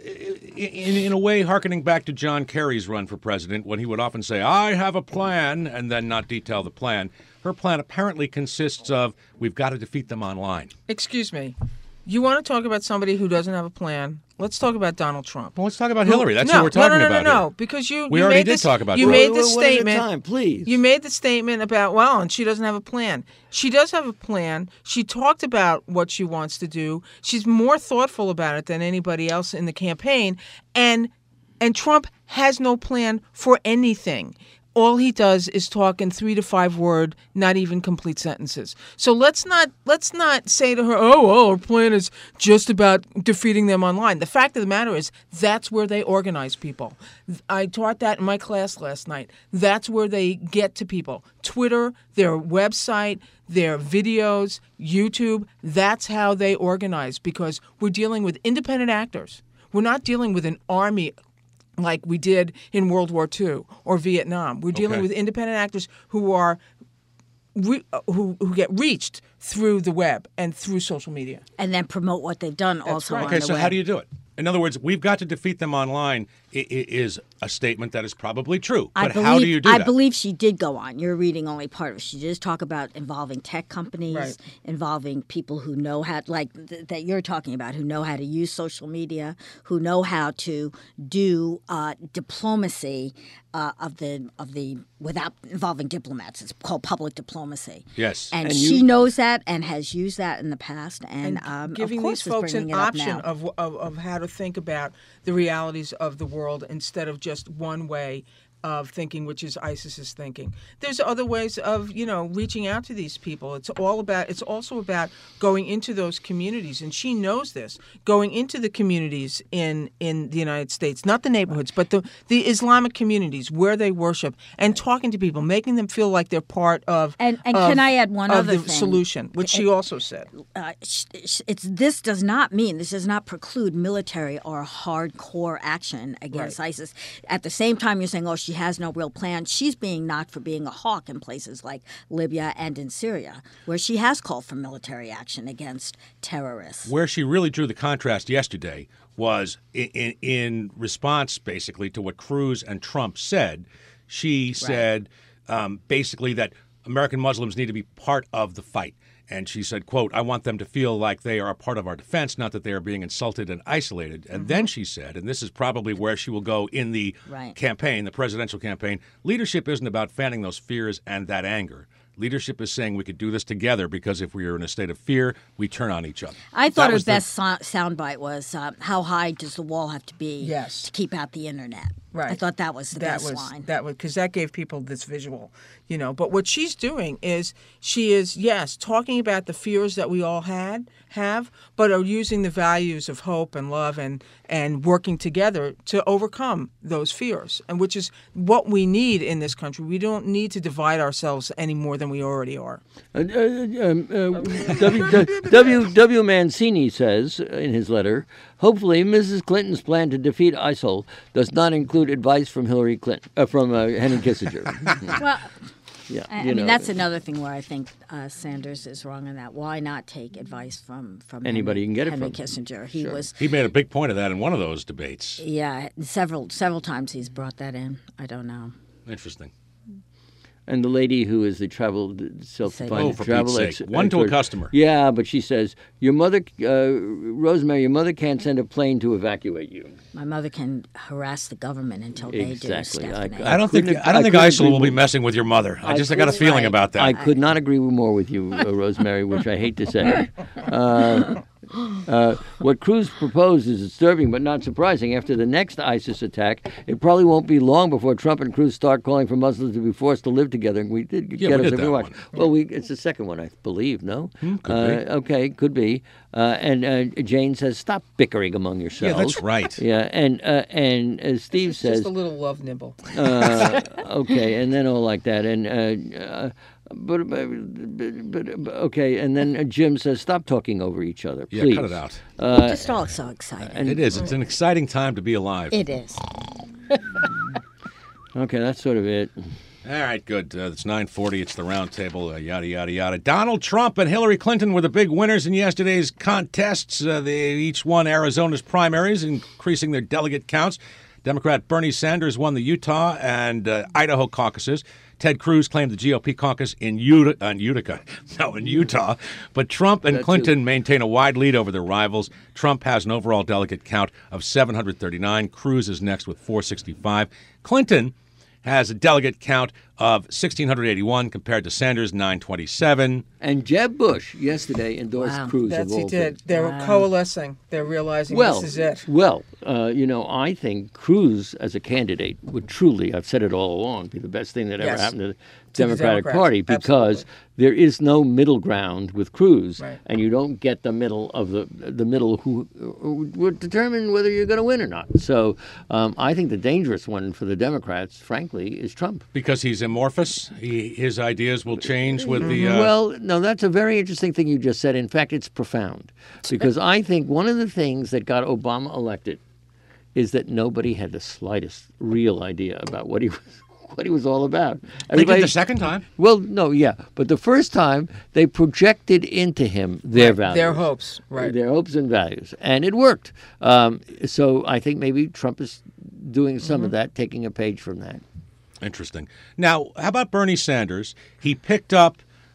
[SPEAKER 1] in, in a way, hearkening back to John Kerry's run for president, when he would often say, I have a plan, and then not detail the plan, her plan apparently consists of, we've got to defeat them online.
[SPEAKER 4] Excuse me. You want to talk about somebody who doesn't have a plan? Let's talk about Donald Trump.
[SPEAKER 1] Well, let's talk about Hillary. That's
[SPEAKER 4] no,
[SPEAKER 1] who we're talking
[SPEAKER 4] no, no, no,
[SPEAKER 1] about
[SPEAKER 4] No, no, no,
[SPEAKER 1] here.
[SPEAKER 4] because you,
[SPEAKER 1] We
[SPEAKER 4] you
[SPEAKER 1] already
[SPEAKER 4] made
[SPEAKER 1] did
[SPEAKER 4] this,
[SPEAKER 1] talk about
[SPEAKER 4] you
[SPEAKER 1] Trump.
[SPEAKER 4] made
[SPEAKER 2] One-
[SPEAKER 4] this
[SPEAKER 2] one at a
[SPEAKER 4] statement.
[SPEAKER 2] time, please.
[SPEAKER 4] You made the statement about, well, and she doesn't have a plan. She does have a plan. She talked about what she wants to do. She's more thoughtful about it than anybody else in the campaign. And and Trump has no plan for anything. All he does is talk in three to five word, not even complete sentences. So let's not let's not say to her, oh, well, her plan is just about defeating them online. The fact of the matter is that's where they organize people. I taught that in my class last night. That's where they get to people. Twitter, their website, their videos, YouTube, that's how they organize, because we're dealing with independent actors. We're not dealing with an army like we did in World War Two or Vietnam. We're dealing
[SPEAKER 1] Okay.
[SPEAKER 4] with independent actors who are re- who who get reached through the web and through social media.
[SPEAKER 3] And then promote what they've done also
[SPEAKER 4] right.
[SPEAKER 3] on
[SPEAKER 1] Okay,
[SPEAKER 3] the
[SPEAKER 1] so
[SPEAKER 3] web.
[SPEAKER 1] how do you do it? In other words, we've got to defeat them online i- i- is a statement that is probably true.
[SPEAKER 3] I
[SPEAKER 1] But
[SPEAKER 3] believe,
[SPEAKER 1] how do you do
[SPEAKER 3] I
[SPEAKER 1] that?
[SPEAKER 3] believe she did go on. You're reading only part of it. She did talk about involving tech companies,
[SPEAKER 4] Right.
[SPEAKER 3] involving people who know how, like th- that you're talking about, who know how to use social media, who know how to do uh, diplomacy uh, of the of the without involving diplomats. It's called public diplomacy.
[SPEAKER 1] Yes.
[SPEAKER 3] and,
[SPEAKER 2] And
[SPEAKER 3] she
[SPEAKER 2] you-
[SPEAKER 3] knows that and has used that in the past, and,
[SPEAKER 4] And
[SPEAKER 3] um,
[SPEAKER 4] giving
[SPEAKER 3] of course
[SPEAKER 4] these
[SPEAKER 3] is
[SPEAKER 4] folks
[SPEAKER 3] bringing
[SPEAKER 4] an
[SPEAKER 3] it up
[SPEAKER 4] option
[SPEAKER 3] now.
[SPEAKER 4] of, of of how to think about the realities of the world instead of just one way of thinking, which is ISIS's thinking. There's other ways of, you know, reaching out to these people. It's all about, it's also about going into those communities, and she knows this, going into the communities in, in the United States, not the neighborhoods, but the, the Islamic communities where they worship, and talking to people, making them feel like they're part of
[SPEAKER 3] And- and
[SPEAKER 4] of-
[SPEAKER 3] can I add one
[SPEAKER 4] of
[SPEAKER 3] other
[SPEAKER 4] the
[SPEAKER 3] thing?
[SPEAKER 4] solution, which she also said.
[SPEAKER 3] uh, sh- sh- it's this does not mean this does not preclude military or hardcore action against
[SPEAKER 4] Right.
[SPEAKER 3] ISIS. At the same time, you're saying, "Oh, she has no real plan." She's being knocked for being a hawk in places like Libya and in Syria, where she has called for military action against terrorists.
[SPEAKER 1] Where she really drew the contrast yesterday was in, in, in response, basically, to what Cruz and Trump said. She said um, basically that American Muslims need to be part of the fight. And she said, quote, I want them to feel like they are a part of our defense, not that they are being insulted and isolated. And then she said, and this is probably where she will go in the
[SPEAKER 3] Right.
[SPEAKER 1] campaign, the presidential campaign, leadership isn't about fanning those fears and that anger. Leadership is saying we could do this together, because if we are in a state of fear, we turn on each other.
[SPEAKER 3] I
[SPEAKER 1] That
[SPEAKER 3] thought her
[SPEAKER 1] was the-
[SPEAKER 3] best so- soundbite was, uh, "How high does the wall have to be
[SPEAKER 4] Yes.
[SPEAKER 3] to keep out the internet?"
[SPEAKER 4] Right.
[SPEAKER 3] I thought that was the
[SPEAKER 4] that
[SPEAKER 3] best
[SPEAKER 4] was
[SPEAKER 3] line.
[SPEAKER 4] that was because that gave people this visual, you know. But what she's doing is she is yes talking about the fears that we all had have, but are using the values of hope and love and and working together to overcome those fears, and which is what we need in this country. We don't need to divide ourselves any more than we already are.
[SPEAKER 2] Uh, uh, um, uh, w, w, w. Mancini says in his letter, hopefully Missus Clinton's plan to defeat ISIL does not include advice from Hillary Clinton, uh, from uh, Henry Kissinger.
[SPEAKER 3] well,
[SPEAKER 2] yeah,
[SPEAKER 3] I, I
[SPEAKER 2] you
[SPEAKER 3] mean,
[SPEAKER 2] know,
[SPEAKER 3] that's another thing where I think uh, Sanders is wrong on that. Why not take advice from from
[SPEAKER 2] Anybody
[SPEAKER 3] Henry,
[SPEAKER 2] you can get it
[SPEAKER 3] Henry
[SPEAKER 2] from.
[SPEAKER 3] Kissinger? He was,
[SPEAKER 1] He made a big point of that in one of those debates.
[SPEAKER 3] yeah, several several times he's brought that in. I don't know.
[SPEAKER 1] Interesting.
[SPEAKER 2] And the lady who is the travel self-defined
[SPEAKER 1] Oh, for
[SPEAKER 2] travel
[SPEAKER 1] Pete's sake.
[SPEAKER 2] ex-
[SPEAKER 1] One to a
[SPEAKER 2] expert.
[SPEAKER 1] customer.
[SPEAKER 2] Yeah, but she says your mother, uh, Rosemary, your mother can't send a plane to evacuate you.
[SPEAKER 3] My mother can harass the government until they
[SPEAKER 2] Exactly.
[SPEAKER 3] do.
[SPEAKER 2] I-
[SPEAKER 3] Stephanie.
[SPEAKER 1] I don't think
[SPEAKER 2] couldn't-
[SPEAKER 1] I don't
[SPEAKER 2] I
[SPEAKER 1] think
[SPEAKER 2] couldn't
[SPEAKER 1] ISIL
[SPEAKER 2] agree
[SPEAKER 1] will be
[SPEAKER 2] more.
[SPEAKER 1] messing with your mother. I
[SPEAKER 2] I
[SPEAKER 1] just I got a
[SPEAKER 3] couldn't-
[SPEAKER 1] feeling
[SPEAKER 3] right.
[SPEAKER 1] about that.
[SPEAKER 2] I could not agree more with you, uh, Rosemary, which I hate to say. Uh, uh, what Cruz proposed is disturbing but not surprising. After the next ISIS attack, it probably won't be long before Trump and Cruz start calling for Muslims to be forced to live together. And we did
[SPEAKER 1] Yeah,
[SPEAKER 2] get
[SPEAKER 1] we
[SPEAKER 2] us
[SPEAKER 1] did
[SPEAKER 2] a
[SPEAKER 1] that
[SPEAKER 2] few
[SPEAKER 1] one.
[SPEAKER 2] watch. Well, we it's the second one, I believe. No,
[SPEAKER 1] could
[SPEAKER 2] uh,
[SPEAKER 1] be.
[SPEAKER 2] Okay, could be. Uh, and uh, Jane says, "Stop bickering among
[SPEAKER 1] Yeah,
[SPEAKER 2] yourselves."
[SPEAKER 1] that's right.
[SPEAKER 2] Yeah, and uh, and uh, Steve
[SPEAKER 4] It's
[SPEAKER 2] says,
[SPEAKER 4] just a little love nibble.
[SPEAKER 2] uh, okay, and then all like that, and uh, uh, but, but, but, but okay, and then uh, Jim says, "Stop talking over each other,
[SPEAKER 1] Yeah,
[SPEAKER 2] please."
[SPEAKER 1] cut it out.
[SPEAKER 2] Uh,
[SPEAKER 3] Just all so excited.
[SPEAKER 1] It is. It's an exciting time to be alive.
[SPEAKER 3] It is.
[SPEAKER 2] okay, that's sort of it.
[SPEAKER 1] All right, good. Uh, it's nine forty. It's the roundtable, uh, yada, yada, yada. Donald Trump and Hillary Clinton were the big winners in yesterday's contests. Uh, they each won Arizona's primaries, increasing their delegate counts. Democrat Bernie Sanders won the Utah and uh, Idaho caucuses. Ted Cruz claimed the G O P caucus in Utica, uh, Utica, no, in Utah. But Trump and
[SPEAKER 2] That
[SPEAKER 1] Clinton
[SPEAKER 2] too.
[SPEAKER 1] maintain a wide lead over their rivals. Trump has an overall delegate count of seven hundred thirty-nine. Cruz is next with four sixty-five. Clinton has a delegate count of one thousand six hundred eighty-one compared to Sanders' nine twenty-seven.
[SPEAKER 2] And Jeb Bush yesterday endorsed
[SPEAKER 3] Wow.
[SPEAKER 2] Cruz
[SPEAKER 4] That's
[SPEAKER 2] of
[SPEAKER 4] he
[SPEAKER 2] all
[SPEAKER 4] did.
[SPEAKER 2] things.
[SPEAKER 4] They're
[SPEAKER 3] Wow.
[SPEAKER 4] coalescing. They're realizing
[SPEAKER 2] Well,
[SPEAKER 4] this is it.
[SPEAKER 2] well, uh, you know, I think Cruz as a candidate would truly, I've said it all along, be the best thing that ever
[SPEAKER 4] Yes.
[SPEAKER 2] happened to the
[SPEAKER 4] To the
[SPEAKER 2] Democratic
[SPEAKER 4] Democrats.
[SPEAKER 2] Party because
[SPEAKER 4] Absolutely.
[SPEAKER 2] there is no middle ground with Cruz,
[SPEAKER 4] Right.
[SPEAKER 2] and you don't get the middle of the the middle who, who would determine whether you're going to win or not. So um, I think the dangerous one for the Democrats, frankly, is Trump.
[SPEAKER 1] Because he's amorphous, he, his ideas will change with the... Uh,
[SPEAKER 2] Well, no, that's a very interesting thing you just said. In fact, it's profound because I think one of the things that got Obama elected is that nobody had the slightest real idea about what he was, what he was all about.
[SPEAKER 1] they did the second time.
[SPEAKER 2] Well, no, yeah, but the first time they projected into him their values,
[SPEAKER 4] Their hopes, right.
[SPEAKER 2] their hopes and values, and it worked. Um, so I think maybe Trump is doing some
[SPEAKER 4] Mm-hmm.
[SPEAKER 2] of that, taking a page from that.
[SPEAKER 1] Interesting. Now, how about Bernie Sanders? He picked up,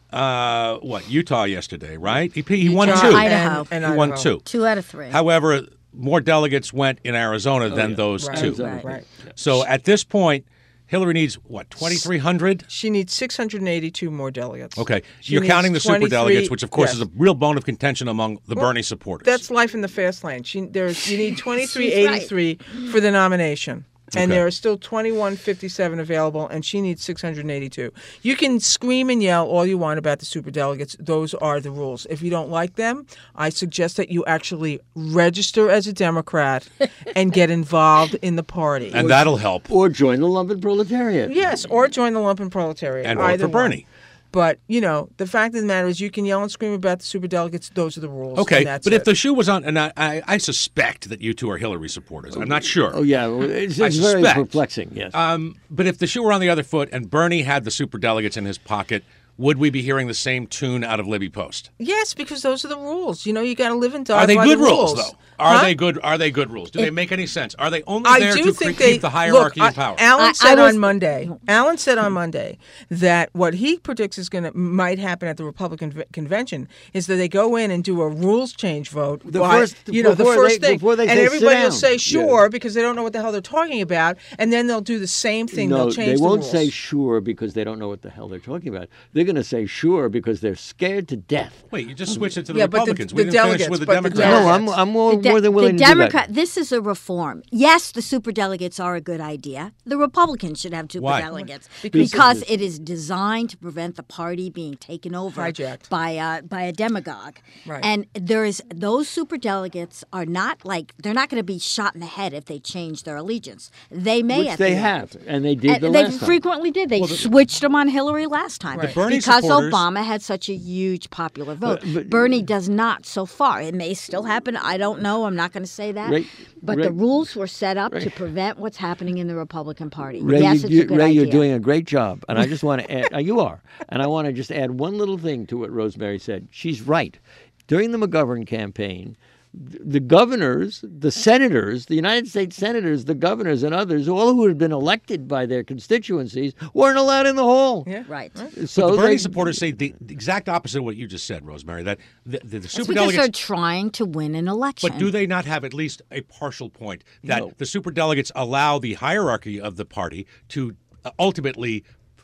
[SPEAKER 1] uh, what, Utah yesterday, right? He, he won
[SPEAKER 4] Utah
[SPEAKER 1] two.
[SPEAKER 4] and-
[SPEAKER 3] Idaho.
[SPEAKER 4] and
[SPEAKER 1] he won
[SPEAKER 4] Idaho.
[SPEAKER 1] two.
[SPEAKER 3] Two out of three.
[SPEAKER 1] However, more delegates went in Arizona than
[SPEAKER 2] yeah.
[SPEAKER 1] those
[SPEAKER 4] Right,
[SPEAKER 1] two.
[SPEAKER 2] Arizona.
[SPEAKER 4] right.
[SPEAKER 1] So at this point, Hillary needs, what, twenty-three hundred?
[SPEAKER 4] She needs six hundred eighty-two more delegates.
[SPEAKER 1] Okay.
[SPEAKER 4] She
[SPEAKER 1] You're
[SPEAKER 4] needs
[SPEAKER 1] counting the super
[SPEAKER 4] twenty-three
[SPEAKER 1] delegates, which, of course,
[SPEAKER 4] yes.
[SPEAKER 1] is a real bone of contention among the Bernie supporters.
[SPEAKER 4] That's life in the fast lane. She there's you need twenty-three eighty-three for the nomination. And
[SPEAKER 1] Okay.
[SPEAKER 4] there are still twenty-one fifty-seven available, and she needs six hundred eighty-two. You can scream and yell all you want about the superdelegates. Those are the rules. If you don't like them, I suggest that you actually register as a Democrat and get involved in the party.
[SPEAKER 1] and that'll help.
[SPEAKER 2] Or join the lumpen proletariat.
[SPEAKER 4] Yes, or join the lumpen proletariat.
[SPEAKER 1] And vote
[SPEAKER 4] either
[SPEAKER 1] for Bernie.
[SPEAKER 4] one. But, you know, the fact of the matter is you can yell and scream about the superdelegates. Those are the rules.
[SPEAKER 1] Okay,
[SPEAKER 4] and that's
[SPEAKER 1] but if
[SPEAKER 4] it.
[SPEAKER 1] the shoe was on, and I, I, I suspect that you two are Hillary supporters. I'm not sure.
[SPEAKER 2] Oh yeah, well, it's,
[SPEAKER 1] I
[SPEAKER 2] it's very
[SPEAKER 1] suspect.
[SPEAKER 2] perplexing. Yes.
[SPEAKER 1] Um, but if the shoe were on the other foot and Bernie had the superdelegates in his pocket, would we be hearing the same tune out of Libby Post?
[SPEAKER 4] Yes, because those are the rules. You know, you got to live and die
[SPEAKER 1] Are they
[SPEAKER 4] by
[SPEAKER 1] good
[SPEAKER 4] the
[SPEAKER 1] rules,
[SPEAKER 4] rules,
[SPEAKER 1] though? Are
[SPEAKER 4] Huh?
[SPEAKER 1] they good? Are they good rules? Do they make any sense? Are they only
[SPEAKER 4] I
[SPEAKER 1] there
[SPEAKER 4] do
[SPEAKER 1] to
[SPEAKER 4] think
[SPEAKER 1] keep
[SPEAKER 4] they
[SPEAKER 1] the hierarchy
[SPEAKER 4] look,
[SPEAKER 1] of power?
[SPEAKER 4] I, Alan
[SPEAKER 3] I-
[SPEAKER 4] said
[SPEAKER 3] I was-
[SPEAKER 4] on Monday. Alan said on Monday that what he predicts is going to might happen at the Republican v- convention is that they go in and do a rules change vote.
[SPEAKER 2] The
[SPEAKER 4] by-
[SPEAKER 2] first-
[SPEAKER 4] you know, the
[SPEAKER 2] before
[SPEAKER 4] first
[SPEAKER 2] they-
[SPEAKER 4] thing,
[SPEAKER 2] before they
[SPEAKER 4] and
[SPEAKER 2] say,
[SPEAKER 4] everybody
[SPEAKER 2] "Sit
[SPEAKER 4] will
[SPEAKER 2] down."
[SPEAKER 4] say
[SPEAKER 2] Yeah.
[SPEAKER 4] sure because they don't know what the hell they're talking about, and then they'll do the same thing.
[SPEAKER 2] no,
[SPEAKER 4] they'll change
[SPEAKER 2] they won't
[SPEAKER 4] the rules.
[SPEAKER 2] say sure because they don't know what the hell they're talking about. They're going to say sure because they're scared to death.
[SPEAKER 1] Wait, you just switched it to the
[SPEAKER 4] Yeah, but the-
[SPEAKER 1] Republicans.
[SPEAKER 4] the
[SPEAKER 1] we didn't finish
[SPEAKER 4] delegates,
[SPEAKER 1] with the
[SPEAKER 4] but the
[SPEAKER 1] Democrats.
[SPEAKER 2] No,
[SPEAKER 4] delegates.
[SPEAKER 2] I'm I'm more,
[SPEAKER 3] The de-
[SPEAKER 2] more than willing
[SPEAKER 3] the
[SPEAKER 2] to do
[SPEAKER 3] Democrat,
[SPEAKER 2] that.
[SPEAKER 3] This is a reform. Yes, the superdelegates are a good idea. The Republicans should have
[SPEAKER 1] Why?
[SPEAKER 3] superdelegates
[SPEAKER 4] Because-
[SPEAKER 3] because it is designed to prevent the party being taken over
[SPEAKER 4] Hijacked.
[SPEAKER 3] by a by a demagogue.
[SPEAKER 4] Right.
[SPEAKER 3] And there is those superdelegates are not like they're not going to be shot in the head if they change their allegiance. They may
[SPEAKER 2] Which
[SPEAKER 3] at
[SPEAKER 2] they
[SPEAKER 3] the end.
[SPEAKER 2] have, and they did
[SPEAKER 3] And
[SPEAKER 2] the
[SPEAKER 3] they
[SPEAKER 2] last time.
[SPEAKER 3] frequently did. They switched them on Hillary last time
[SPEAKER 4] Right.
[SPEAKER 1] Bernie
[SPEAKER 3] because
[SPEAKER 1] supporters-
[SPEAKER 3] Obama had such a huge popular vote.
[SPEAKER 2] But- but-
[SPEAKER 3] Bernie does not so far. It may still happen. I don't know. I'm not going to say that.
[SPEAKER 2] Ray-
[SPEAKER 3] but
[SPEAKER 2] Ray-
[SPEAKER 3] the rules were set up
[SPEAKER 2] Ray-
[SPEAKER 3] to prevent what's happening in the Republican Party.
[SPEAKER 2] Ray,
[SPEAKER 3] yes,
[SPEAKER 2] you,
[SPEAKER 3] it's
[SPEAKER 2] you-
[SPEAKER 3] a good
[SPEAKER 2] Ray
[SPEAKER 3] idea.
[SPEAKER 2] you're doing a great job, and I just want to add. Uh, you are, and I want to just add one little thing to what Rosemary said. She's right. During the McGovern campaign, th- the governors, the senators, the United States senators, the governors, and others, all who had been elected by their constituencies, weren't allowed in the hall.
[SPEAKER 4] Yeah.
[SPEAKER 3] Right.
[SPEAKER 2] So
[SPEAKER 1] the Bernie
[SPEAKER 2] they-
[SPEAKER 1] supporters say the, the exact opposite of what you just said, Rosemary. That the, the, the
[SPEAKER 3] It's because they're
[SPEAKER 1] superdelegates.
[SPEAKER 3] trying to win an election.
[SPEAKER 1] But do they not have at least a partial point that
[SPEAKER 2] No.
[SPEAKER 1] the superdelegates allow the hierarchy of the party to uh, ultimately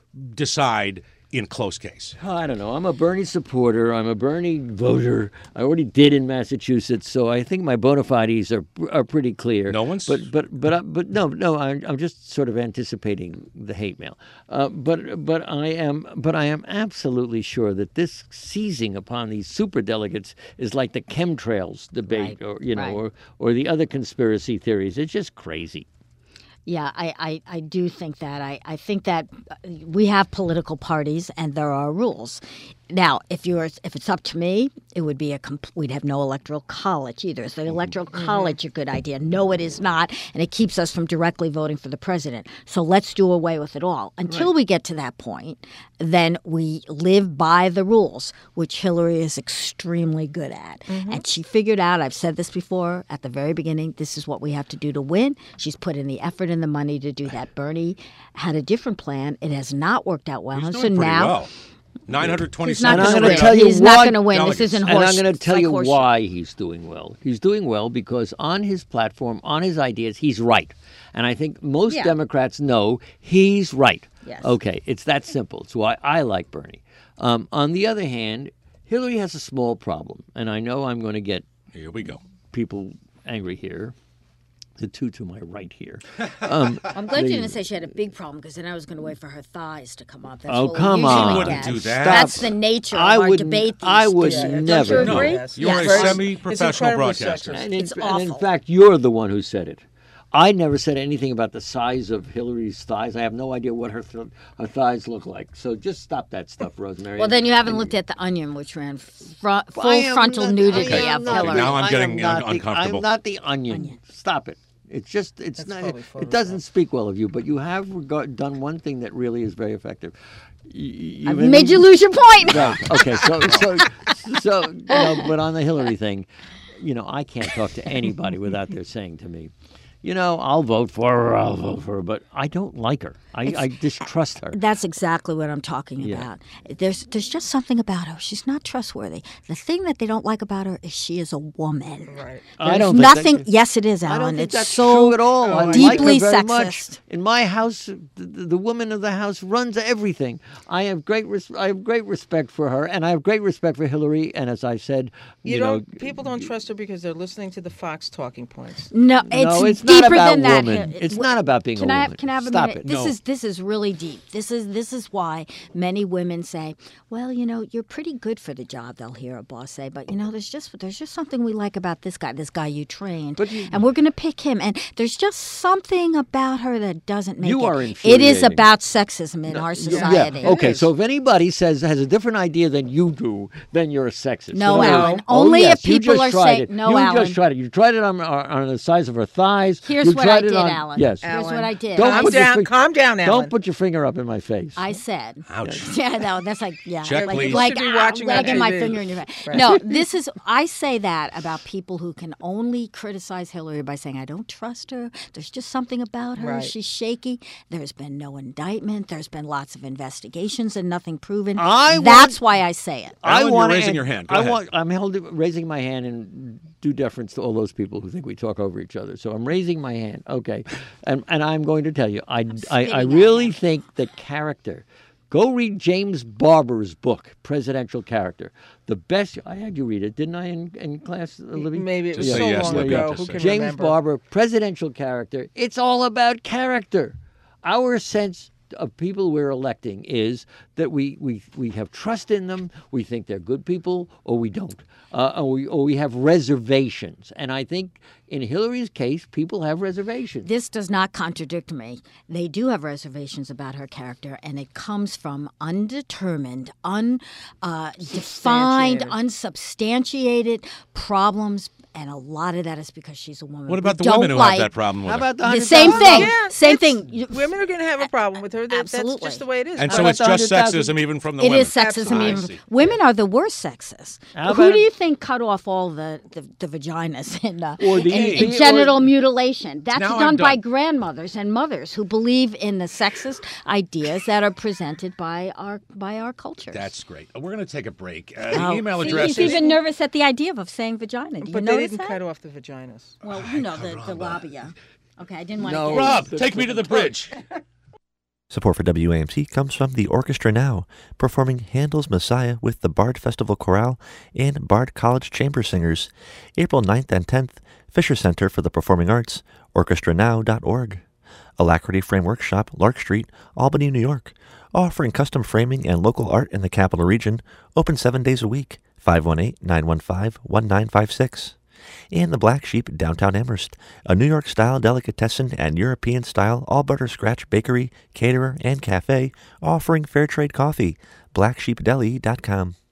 [SPEAKER 1] decide in close case?
[SPEAKER 2] I don't know. I'm a Bernie supporter. I'm a Bernie voter. I already did in Massachusetts, so I think my bona fides are are pretty clear.
[SPEAKER 1] No one's-
[SPEAKER 2] But but but uh, but no no. I'm, I'm just sort of anticipating the hate mail. Uh, but but I am but I am absolutely sure that this seizing upon these super delegates is like the chemtrails debate,
[SPEAKER 3] Right,
[SPEAKER 2] or you know,
[SPEAKER 3] right.
[SPEAKER 2] or or the other conspiracy theories. It's just crazy.
[SPEAKER 3] Yeah, I, I, I do think that. I, I think that we have political parties and there are rules. Now, if you're if it's up to me, it would be a comp- we'd have no electoral college either. Is the electoral
[SPEAKER 4] Mm-hmm.
[SPEAKER 3] college a good idea? No, it is not, and it keeps us from directly voting for the president. So let's do away with it all. Until we get to that point, then we live by the rules, which Hillary is extremely good at.
[SPEAKER 4] Mm-hmm.
[SPEAKER 3] And she figured out, I've said this before at the very beginning, this is what we have to do to win. She's put in the effort and the money to do that. Bernie had a different plan. It has not worked out well.
[SPEAKER 1] He's
[SPEAKER 3] and
[SPEAKER 1] doing
[SPEAKER 3] so
[SPEAKER 1] pretty
[SPEAKER 3] now
[SPEAKER 1] well. nine hundred twenty-seven.
[SPEAKER 3] he's not
[SPEAKER 2] And I'm
[SPEAKER 3] going
[SPEAKER 2] gonna
[SPEAKER 3] to
[SPEAKER 2] tell
[SPEAKER 3] win.
[SPEAKER 2] you
[SPEAKER 3] He's not
[SPEAKER 2] why-
[SPEAKER 3] going to win.
[SPEAKER 1] Delegates.
[SPEAKER 3] This isn't
[SPEAKER 2] And
[SPEAKER 3] horse.
[SPEAKER 2] I'm going to
[SPEAKER 3] it's
[SPEAKER 2] tell
[SPEAKER 3] like
[SPEAKER 2] you
[SPEAKER 3] horseshit.
[SPEAKER 2] why he's doing well. He's doing well because on his platform, on his ideas, he's right. And I think most
[SPEAKER 3] Yeah.
[SPEAKER 2] Democrats know he's right.
[SPEAKER 3] Yes.
[SPEAKER 2] Okay, it's that simple. It's why I like Bernie. Um, on the other hand, Hillary has a small problem. And I know I'm going to get
[SPEAKER 1] Here we go.
[SPEAKER 2] people angry here. The two to my right here. Um,
[SPEAKER 3] I'm glad
[SPEAKER 2] the-
[SPEAKER 3] you didn't say she had a big problem because then I was going to wait for her thighs to come up. That's
[SPEAKER 2] Oh,
[SPEAKER 3] what we
[SPEAKER 2] come
[SPEAKER 3] usually
[SPEAKER 2] on.
[SPEAKER 1] You wouldn't
[SPEAKER 3] get.
[SPEAKER 1] do that.
[SPEAKER 3] That's
[SPEAKER 2] Stop.
[SPEAKER 3] the nature of
[SPEAKER 2] I
[SPEAKER 3] our
[SPEAKER 2] wouldn't-
[SPEAKER 3] debate. These
[SPEAKER 2] I would
[SPEAKER 3] days.
[SPEAKER 2] never
[SPEAKER 3] Don't
[SPEAKER 2] do
[SPEAKER 3] you agree?
[SPEAKER 1] No, you're
[SPEAKER 3] Yes.
[SPEAKER 1] a
[SPEAKER 4] It's-
[SPEAKER 1] semi-professional
[SPEAKER 4] it's incredibly
[SPEAKER 1] broadcaster.
[SPEAKER 4] sexist.
[SPEAKER 2] And, in,
[SPEAKER 3] It's
[SPEAKER 2] and in
[SPEAKER 3] awful.
[SPEAKER 2] fact, you're the one who said it. I never said anything about the size of Hillary's thighs. I have no idea what her th- her thighs look like. So just stop that stuff, Rosemary.
[SPEAKER 3] Well, then you haven't looked at the Onion, which ran fr-
[SPEAKER 2] I
[SPEAKER 3] full
[SPEAKER 2] am
[SPEAKER 3] frontal
[SPEAKER 2] not-
[SPEAKER 3] nudity
[SPEAKER 2] I
[SPEAKER 3] of
[SPEAKER 2] am not-
[SPEAKER 3] Hillary.
[SPEAKER 1] Now I'm
[SPEAKER 2] I am
[SPEAKER 1] getting
[SPEAKER 2] not
[SPEAKER 1] un-
[SPEAKER 2] the-
[SPEAKER 1] uncomfortable.
[SPEAKER 2] I'm not the onion. Stop it. It's just, it's
[SPEAKER 4] That's
[SPEAKER 2] not,
[SPEAKER 4] probably
[SPEAKER 2] it doesn't speak well of you, but you have regard, done one thing that really is very effective. Y-
[SPEAKER 3] I've
[SPEAKER 2] you've
[SPEAKER 3] made you lose your point.
[SPEAKER 2] Right. Okay. So, so, so, you know, but on the Hillary thing, you know, I can't talk to anybody without their saying to me, you know, I'll vote for her, I'll vote for her, but I don't like her. I, I distrust her.
[SPEAKER 3] That's exactly what I'm talking
[SPEAKER 2] Yeah.
[SPEAKER 3] about. There's there's just something about her. She's not trustworthy. The thing that they don't like about her is she is a woman.
[SPEAKER 4] Right.
[SPEAKER 2] I
[SPEAKER 3] There's
[SPEAKER 2] don't think
[SPEAKER 3] nothing.
[SPEAKER 2] that-
[SPEAKER 3] yes, it is,
[SPEAKER 2] I
[SPEAKER 3] Alan.
[SPEAKER 2] don't think
[SPEAKER 3] it's
[SPEAKER 2] that's
[SPEAKER 3] so
[SPEAKER 2] true at all. I
[SPEAKER 3] deeply
[SPEAKER 2] like her very
[SPEAKER 3] sexist.
[SPEAKER 2] much. In my house, the, the woman of the house runs everything. I have great res- I have great respect for her, and I have great respect for Hillary. And as I said, you,
[SPEAKER 4] You,
[SPEAKER 2] know,
[SPEAKER 4] don't. People don't trust her because they're listening to the Fox talking points.
[SPEAKER 3] No, it's,
[SPEAKER 2] no, it's not
[SPEAKER 3] deeper
[SPEAKER 2] about
[SPEAKER 3] than that.
[SPEAKER 2] woman.
[SPEAKER 3] It-
[SPEAKER 2] It's
[SPEAKER 3] it-
[SPEAKER 2] not about being
[SPEAKER 3] Can
[SPEAKER 2] a
[SPEAKER 3] I
[SPEAKER 2] woman.
[SPEAKER 3] have, can I have a
[SPEAKER 2] Stop
[SPEAKER 3] minute?
[SPEAKER 2] it.
[SPEAKER 3] This
[SPEAKER 2] No.
[SPEAKER 3] is this is really deep. This is this is why many women say, "Well, you know, you're pretty good for the job." They'll hear a boss say, "But you know, there's just there's just something we like about this guy. This guy you trained,
[SPEAKER 2] But you-
[SPEAKER 3] and we're going to pick him." And there's just something about her that doesn't make
[SPEAKER 2] You
[SPEAKER 3] it.
[SPEAKER 2] are
[SPEAKER 3] It is
[SPEAKER 2] infuriating.
[SPEAKER 3] about sexism in our society.
[SPEAKER 2] Yeah. Okay.
[SPEAKER 4] is.
[SPEAKER 2] So if anybody says has a different idea than you do, then you're a sexist.
[SPEAKER 3] No,
[SPEAKER 2] In other
[SPEAKER 3] Alan.
[SPEAKER 2] words- oh,
[SPEAKER 3] Only
[SPEAKER 2] yes,
[SPEAKER 3] if
[SPEAKER 2] you
[SPEAKER 3] people
[SPEAKER 2] just
[SPEAKER 3] are
[SPEAKER 2] tried
[SPEAKER 3] saying-
[SPEAKER 2] it.
[SPEAKER 3] no,
[SPEAKER 2] you
[SPEAKER 3] Alan.
[SPEAKER 2] just tried it. You tried it on on the size of her thighs.
[SPEAKER 3] Here's
[SPEAKER 2] you
[SPEAKER 3] what
[SPEAKER 2] tried
[SPEAKER 3] I
[SPEAKER 2] it
[SPEAKER 3] did,
[SPEAKER 2] on,
[SPEAKER 3] Alan.
[SPEAKER 2] Yes.
[SPEAKER 3] Here's what I did.
[SPEAKER 2] Don't
[SPEAKER 3] I
[SPEAKER 4] Calm
[SPEAKER 2] put your
[SPEAKER 4] down.
[SPEAKER 2] fin-
[SPEAKER 4] Calm down, Alan.
[SPEAKER 2] Don't put your finger up in my face.
[SPEAKER 3] I said,
[SPEAKER 1] Ouch.
[SPEAKER 3] yeah, no, that's like, yeah,
[SPEAKER 1] Check,
[SPEAKER 3] like,
[SPEAKER 1] please.
[SPEAKER 3] like,
[SPEAKER 4] You should be
[SPEAKER 3] ah,
[SPEAKER 4] watching
[SPEAKER 3] like
[SPEAKER 4] on
[SPEAKER 3] in my
[SPEAKER 4] T V.
[SPEAKER 3] finger in your face. No, this is, I say that about people who can only criticize Hillary by saying, I don't trust her. There's just something about her.
[SPEAKER 4] Right.
[SPEAKER 3] She's shaky. There's been no indictment. There's been lots of investigations and nothing proven.
[SPEAKER 2] I
[SPEAKER 3] That's
[SPEAKER 2] want-
[SPEAKER 3] why I say it.
[SPEAKER 2] I
[SPEAKER 1] Alan, you're
[SPEAKER 2] wanna
[SPEAKER 1] raising
[SPEAKER 2] end-
[SPEAKER 1] your hand. Go
[SPEAKER 2] I
[SPEAKER 1] ahead.
[SPEAKER 2] want. I'm held, raising my hand and due deference to all those people who think we talk over each other. So I'm raising my hand. Okay, and and I'm going to tell you, I I, I
[SPEAKER 3] spitting at
[SPEAKER 2] really
[SPEAKER 3] him.
[SPEAKER 2] think that character. Go read James Barber's book, Presidential Character. The best. I had you read it, didn't I, in, in class, Libby?
[SPEAKER 4] Maybe it was
[SPEAKER 1] Just
[SPEAKER 4] so
[SPEAKER 1] say yes,
[SPEAKER 4] long
[SPEAKER 1] Libby.
[SPEAKER 4] ago.
[SPEAKER 1] Just
[SPEAKER 4] Who
[SPEAKER 1] say
[SPEAKER 4] can
[SPEAKER 2] James
[SPEAKER 4] remember?
[SPEAKER 2] Barber, Presidential Character. It's all about character. Our sense of people we're electing is that we, we, we have trust in them, we think they're good people, or we don't. Uh, or, we, or we have reservations. And I think in Hillary's case, people have reservations.
[SPEAKER 3] This does not contradict me. They do have reservations about her character, and it comes from undetermined, undefined, uh, defined,
[SPEAKER 4] Substantiated.
[SPEAKER 3] unsubstantiated problems, and a lot of that is because she's a woman.
[SPEAKER 1] What about
[SPEAKER 3] we
[SPEAKER 1] the women
[SPEAKER 3] don't
[SPEAKER 1] who
[SPEAKER 3] like,
[SPEAKER 1] have that problem with
[SPEAKER 2] How
[SPEAKER 1] her?
[SPEAKER 2] about the
[SPEAKER 3] The
[SPEAKER 2] hundred
[SPEAKER 3] same
[SPEAKER 2] thousand
[SPEAKER 3] thing.
[SPEAKER 2] dollars?
[SPEAKER 4] Yeah,
[SPEAKER 3] Same
[SPEAKER 4] it's-
[SPEAKER 3] thing. You-
[SPEAKER 4] Women are going to have a problem with her. That, that's
[SPEAKER 3] Absolutely.
[SPEAKER 4] just the way it is.
[SPEAKER 1] And
[SPEAKER 2] How
[SPEAKER 1] so
[SPEAKER 2] about
[SPEAKER 1] it's
[SPEAKER 2] the
[SPEAKER 1] just
[SPEAKER 2] one hundred thousand?
[SPEAKER 1] sexism even from the
[SPEAKER 3] It
[SPEAKER 1] women.
[SPEAKER 3] is sexism.
[SPEAKER 1] I
[SPEAKER 3] Even
[SPEAKER 1] see.
[SPEAKER 3] women are the worst sexist.
[SPEAKER 2] How
[SPEAKER 3] Who
[SPEAKER 2] about
[SPEAKER 3] do
[SPEAKER 2] it-
[SPEAKER 3] you think cut off all the, the, the vaginas in, uh,
[SPEAKER 2] Or the-
[SPEAKER 3] in, in
[SPEAKER 2] the-
[SPEAKER 3] genital
[SPEAKER 2] or-
[SPEAKER 3] mutilation? That's
[SPEAKER 1] Now I'm
[SPEAKER 3] done by
[SPEAKER 1] done.
[SPEAKER 3] grandmothers and mothers who believe in the sexist ideas that are presented by our by our culture.
[SPEAKER 1] That's great. We're going to take a break. Uh, the
[SPEAKER 3] Oh,
[SPEAKER 1] email
[SPEAKER 3] see,
[SPEAKER 1] address
[SPEAKER 3] he's
[SPEAKER 1] is...
[SPEAKER 3] even nervous at the idea of saying vagina. Do you
[SPEAKER 4] But they
[SPEAKER 3] notice
[SPEAKER 4] didn't
[SPEAKER 3] that?
[SPEAKER 4] cut off the vaginas.
[SPEAKER 3] Well, you know the, the labia. Okay, I didn't want
[SPEAKER 2] No.
[SPEAKER 3] to get
[SPEAKER 1] Rob, take me to the bridge.
[SPEAKER 5] Support for W A M C comes from the Orchestra Now, performing Handel's Messiah with the Bard Festival Chorale and Bard College Chamber Singers, April ninth and tenth, Fisher Center for the Performing Arts, orchestra now dot org. Alacrity Frame Workshop, Lark Street, Albany, New York, offering custom framing and local art in the capital region, open seven days a week, five one eight, nine one five, one nine five six. And the Black Sheep, downtown Amherst, a New York-style delicatessen and European-style all-butter-scratch bakery, caterer, and cafe, offering fair trade coffee, black sheep deli dot com.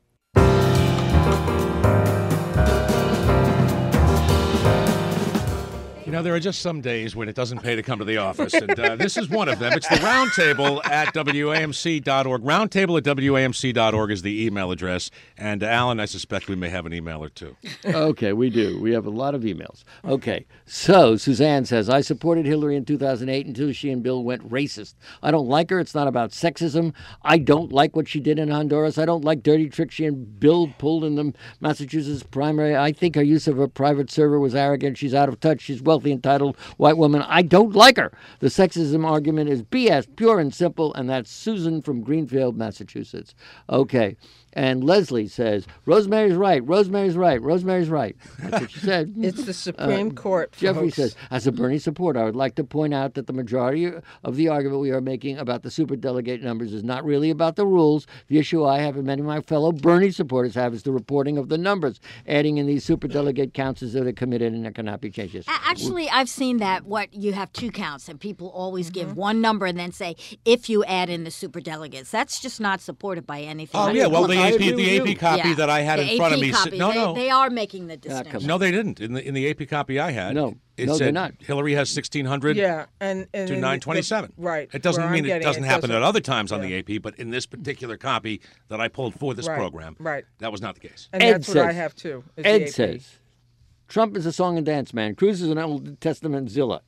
[SPEAKER 1] You know, there are just some days when it doesn't pay to come to the office, and uh, this is one of them. It's the Roundtable at W A M C dot org. Roundtable at W A M C dot org is the email address. And, uh, Alan, I suspect we may have an email or two.
[SPEAKER 2] Okay, we do. We have a lot of emails. Okay, so Suzanne says, I supported Hillary in two thousand eight until she and Bill went racist. I don't like her. It's not about sexism. I don't like what she did in Honduras. I don't like dirty tricks she and Bill pulled in the Massachusetts primary. I think her use of a private server was arrogant. She's out of touch. She's wealthy, entitled white woman. I don't like her. The sexism argument is B S, pure and simple, and that's Susan from Greenfield, Massachusetts. Okay. And Leslie says, Rosemary's right, Rosemary's right, Rosemary's right. That's what she said.
[SPEAKER 4] It's the Supreme uh, Court.
[SPEAKER 2] Jeffrey
[SPEAKER 4] folks.
[SPEAKER 2] says, as a Bernie supporter, I would like to point out that the majority of the argument we are making about the superdelegate numbers is not really about the rules. The issue I have and many of my fellow Bernie supporters have is the reporting of the numbers. Adding in these superdelegate counts is that they're committed and it cannot be changed.
[SPEAKER 3] Actually, I've seen that, what you have two counts, and people always mm-hmm. give one number and then say, if you add in the superdelegates. That's just not supported by anything.
[SPEAKER 1] Oh, yeah, well, the A P, the A P copy
[SPEAKER 3] yeah.
[SPEAKER 1] that I had
[SPEAKER 3] the
[SPEAKER 1] in front of me.
[SPEAKER 3] Copy,
[SPEAKER 1] No,
[SPEAKER 3] they,
[SPEAKER 1] no.
[SPEAKER 3] They are making the distinction.
[SPEAKER 1] No, they didn't. In the in the A P copy I had,
[SPEAKER 2] no,
[SPEAKER 1] it
[SPEAKER 2] no,
[SPEAKER 1] said
[SPEAKER 2] they're not.
[SPEAKER 1] Hillary has sixteen hundred
[SPEAKER 4] yeah, and, and
[SPEAKER 1] to nine twenty-seven.
[SPEAKER 4] The, right.
[SPEAKER 1] It doesn't mean it doesn't
[SPEAKER 4] it
[SPEAKER 1] happen
[SPEAKER 4] doesn't,
[SPEAKER 1] at other times on
[SPEAKER 4] yeah.
[SPEAKER 1] the A P, but in this particular copy that I pulled for this
[SPEAKER 4] right,
[SPEAKER 1] program,
[SPEAKER 4] right.
[SPEAKER 1] that was not the case.
[SPEAKER 4] And
[SPEAKER 2] Ed
[SPEAKER 4] that's
[SPEAKER 2] says,
[SPEAKER 4] what I have, too. Is
[SPEAKER 2] Ed
[SPEAKER 4] the A P.
[SPEAKER 2] says, Trump is a song and dance man. Cruz is an Old Testament Zilla.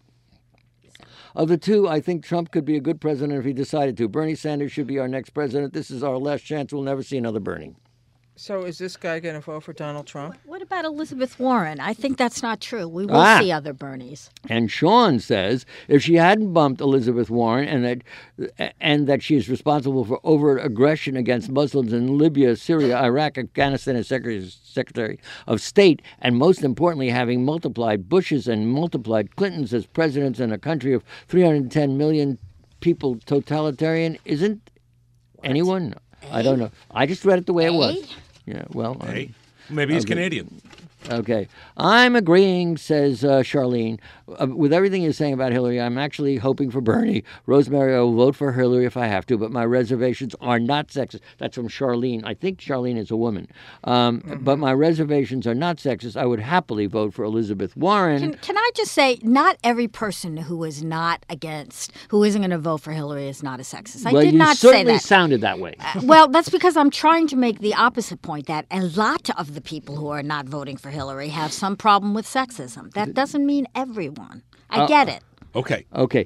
[SPEAKER 2] Of the two, I think Trump could be a good president if he decided to. Bernie Sanders should be our next president. This is our last chance. We'll never see another Bernie.
[SPEAKER 4] So is this guy going to vote for Donald Trump?
[SPEAKER 3] What about Elizabeth Warren? I think that's not true. We will
[SPEAKER 2] ah.
[SPEAKER 3] see other Bernies.
[SPEAKER 2] And Sean says if she hadn't bumped Elizabeth Warren and that and that she is responsible for overt aggression against Muslims in Libya, Syria, Iraq, Afghanistan as Secretary, Secretary of State, and most importantly, having multiplied Bushes and multiplied Clintons as presidents in a country of three hundred ten million people totalitarian, isn't what? anyone? A? I don't know. I just read it the way
[SPEAKER 3] A?
[SPEAKER 2] it was. Yeah, well,
[SPEAKER 1] hey, maybe he's
[SPEAKER 2] okay.
[SPEAKER 1] Canadian.
[SPEAKER 2] Okay. I'm agreeing, says uh, Charlene. Uh, with everything you're saying about Hillary, I'm actually hoping for Bernie. Rosemary, I will vote for Hillary if I have to, but my reservations are not sexist. That's from Charlene. I think Charlene is a woman. Um, mm-hmm. But my reservations are not sexist. I would happily vote for Elizabeth Warren.
[SPEAKER 3] Can, can I just say, not every person who is not against, who isn't going to vote for Hillary is not a sexist. I
[SPEAKER 2] well,
[SPEAKER 3] did
[SPEAKER 2] you
[SPEAKER 3] not say
[SPEAKER 2] certainly
[SPEAKER 3] that.
[SPEAKER 2] sounded that way.
[SPEAKER 3] Uh, well, that's because I'm trying to make the opposite point, that a lot of the people who are not voting for Hillary have some problem with sexism. That doesn't mean everyone. I uh, get it.
[SPEAKER 1] Okay.
[SPEAKER 2] Okay.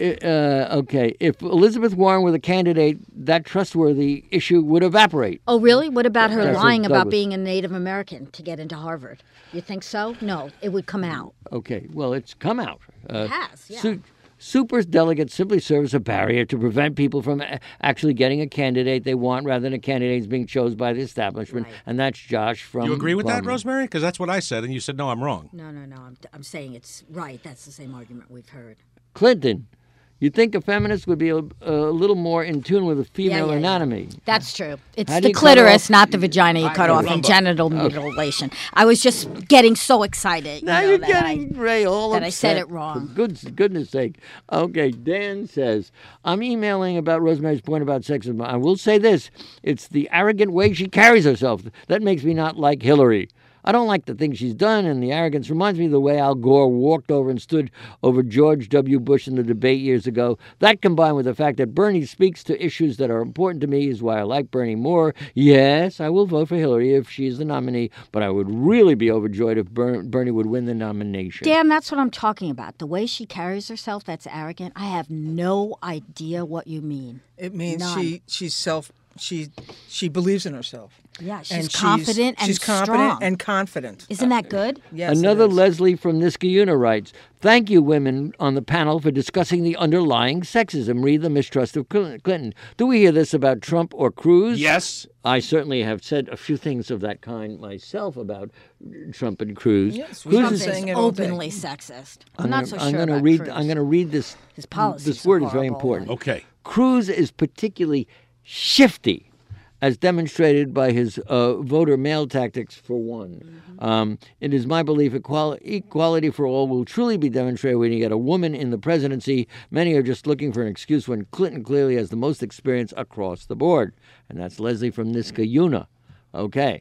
[SPEAKER 2] Uh, okay. If Elizabeth Warren were the candidate, that trustworthy issue would evaporate.
[SPEAKER 3] Oh, really? What about her
[SPEAKER 2] That's
[SPEAKER 3] lying
[SPEAKER 2] Douglas.
[SPEAKER 3] about being a Native American to get into Harvard? You think so? No, it would come out.
[SPEAKER 2] Okay. Well, it's come out. Uh,
[SPEAKER 3] it has, yeah.
[SPEAKER 2] So, Super delegates simply serve as a barrier to prevent people from actually getting a candidate they want rather than a candidate being chosen by the establishment.
[SPEAKER 3] Right.
[SPEAKER 2] And that's Josh from
[SPEAKER 1] You agree with
[SPEAKER 2] Plummer.
[SPEAKER 1] that, Rosemary? Because that's what I said, and you said, no, I'm wrong.
[SPEAKER 3] No, no, no. I'm, I'm saying it's right. That's the same argument we've heard.
[SPEAKER 2] Clinton. You'd think a feminist would be a, a little more in tune with the female
[SPEAKER 3] yeah, yeah,
[SPEAKER 2] anatomy.
[SPEAKER 3] Yeah. That's true. It's
[SPEAKER 2] How
[SPEAKER 3] the clitoris, not the vagina you I cut off in genital mutilation. I was just getting so excited. You
[SPEAKER 2] now
[SPEAKER 3] know,
[SPEAKER 2] you're
[SPEAKER 3] that
[SPEAKER 2] getting
[SPEAKER 3] I,
[SPEAKER 2] Ray all
[SPEAKER 3] that
[SPEAKER 2] upset.
[SPEAKER 3] I said it wrong.
[SPEAKER 2] For good, goodness sake. Okay, Dan says, I'm emailing about Rosemary's point about sexism. I will say this. It's the arrogant way she carries herself that makes me not like Hillary. I don't like the things she's done, and the arrogance reminds me of the way Al Gore walked over and stood over George W. Bush in the debate years ago. That, combined with the fact that Bernie speaks to issues that are important to me, is why I like Bernie more. Yes, I will vote for Hillary if she's the nominee, but I would really be overjoyed if Ber- Bernie would win the nomination.
[SPEAKER 3] Dan, that's what I'm talking about. The way she carries herself, that's arrogant. I have no idea what you mean.
[SPEAKER 4] It means
[SPEAKER 3] None.
[SPEAKER 4] she she's self she she believes in herself.
[SPEAKER 3] Yeah, she's
[SPEAKER 4] and
[SPEAKER 3] confident
[SPEAKER 4] she's,
[SPEAKER 3] and
[SPEAKER 4] she's confident
[SPEAKER 3] strong.
[SPEAKER 4] and confident.
[SPEAKER 3] Isn't that good?
[SPEAKER 4] Yes.
[SPEAKER 2] Another Leslie from Niskayuna writes, thank you, women on the panel, for discussing the underlying sexism. Read the mistrust of Clinton. Do we hear this about Trump or Cruz?
[SPEAKER 1] Yes.
[SPEAKER 2] I certainly have said a few things of that kind myself about Trump and Cruz.
[SPEAKER 4] Yes,
[SPEAKER 2] Cruz
[SPEAKER 3] Trump
[SPEAKER 2] is
[SPEAKER 3] is openly sexist. I'm,
[SPEAKER 2] I'm
[SPEAKER 3] not
[SPEAKER 2] gonna,
[SPEAKER 3] so
[SPEAKER 2] I'm
[SPEAKER 3] sure
[SPEAKER 2] gonna
[SPEAKER 3] about
[SPEAKER 2] read,
[SPEAKER 3] Cruz.
[SPEAKER 2] I'm going to read this.
[SPEAKER 3] His policies
[SPEAKER 2] This word
[SPEAKER 3] are
[SPEAKER 2] is very
[SPEAKER 3] horrible.
[SPEAKER 2] important.
[SPEAKER 1] Okay.
[SPEAKER 2] Cruz is particularly shifty, as demonstrated by his uh, voter mail tactics, for one. Mm-hmm. Um, it is my belief equality, equality for all will truly be demonstrated when you get a woman in the presidency. Many are just looking for an excuse when Clinton clearly has the most experience across the board. And that's Leslie from Niskayuna. Okay.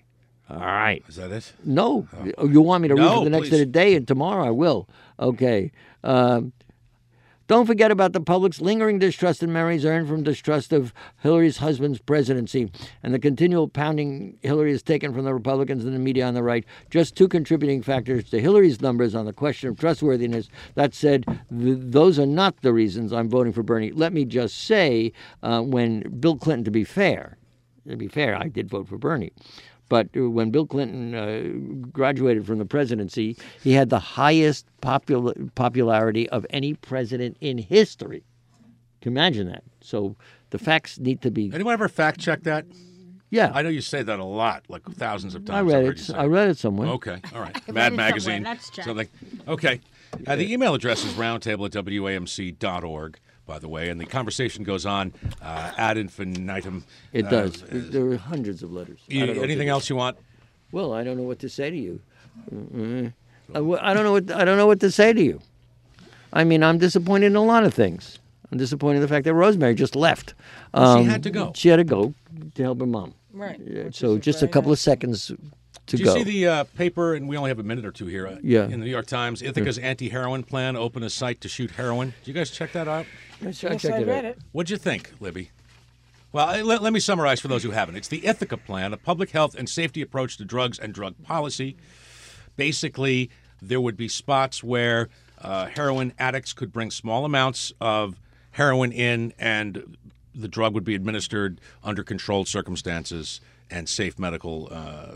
[SPEAKER 2] All right.
[SPEAKER 1] Is that it?
[SPEAKER 2] No. Oh. You want me to read
[SPEAKER 1] No,
[SPEAKER 2] for the next
[SPEAKER 1] please.
[SPEAKER 2] day and tomorrow? I will. Okay. Um, Don't forget about the public's lingering distrust in memories earned from distrust of Hillary's husband's presidency and the continual pounding Hillary has taken from the Republicans and the media on the right. Just two contributing factors to Hillary's numbers on the question of trustworthiness. That said, th- those are not the reasons I'm voting for Bernie. Let me just say, uh, when Bill Clinton, to be fair, to be fair, I did vote for Bernie. But when Bill Clinton uh, graduated from the presidency, he had the highest popul- popularity of any president in history. Can you imagine that? So the facts need to be...
[SPEAKER 1] Anyone ever fact check that?
[SPEAKER 2] Yeah.
[SPEAKER 1] I know you say that a lot, like thousands of times.
[SPEAKER 2] I read
[SPEAKER 1] I've heard
[SPEAKER 2] it.
[SPEAKER 1] you say
[SPEAKER 2] I read it somewhere.
[SPEAKER 1] Okay, all right.
[SPEAKER 3] read
[SPEAKER 1] Mad
[SPEAKER 3] it
[SPEAKER 1] Magazine,
[SPEAKER 3] somewhere. Let's check.
[SPEAKER 1] something. Okay. Uh, the email address is roundtable at W A M C dot org, by the way, and the conversation goes on uh, ad infinitum.
[SPEAKER 2] It
[SPEAKER 1] Uh,
[SPEAKER 2] does. There are hundreds of letters. I
[SPEAKER 1] You,
[SPEAKER 2] don't know
[SPEAKER 1] anything
[SPEAKER 2] if it-
[SPEAKER 1] else you want?
[SPEAKER 2] Well, I don't know what to say to you. Mm, I w- I don't know what I don't know what to say to you. I mean, I'm disappointed in a lot of things. I'm disappointed in the fact that Rosemary just left.
[SPEAKER 1] Well, she had to go.
[SPEAKER 2] She had to go to help her mom.
[SPEAKER 4] Right.
[SPEAKER 2] Yeah,
[SPEAKER 4] Which
[SPEAKER 2] so
[SPEAKER 4] is
[SPEAKER 2] just a
[SPEAKER 4] very
[SPEAKER 2] couple of
[SPEAKER 4] nice.
[SPEAKER 2] seconds to
[SPEAKER 1] Did you
[SPEAKER 2] go.
[SPEAKER 1] see the uh, paper, and we only have a minute or two here, uh,
[SPEAKER 2] Yeah.
[SPEAKER 1] in the New York Times, Ithaca's anti-heroin plan, open a site to shoot heroin. Did you guys check that out?
[SPEAKER 2] Yes,
[SPEAKER 4] Yes, I read it.
[SPEAKER 1] What'd you think, Libby? Well, I- let, let me summarize for those who haven't. It's the Ithaca Plan, a public health and safety approach to drugs and drug policy. Basically, there would be spots where uh, heroin addicts could bring small amounts of heroin in, and the drug would be administered under controlled circumstances and safe medical uh,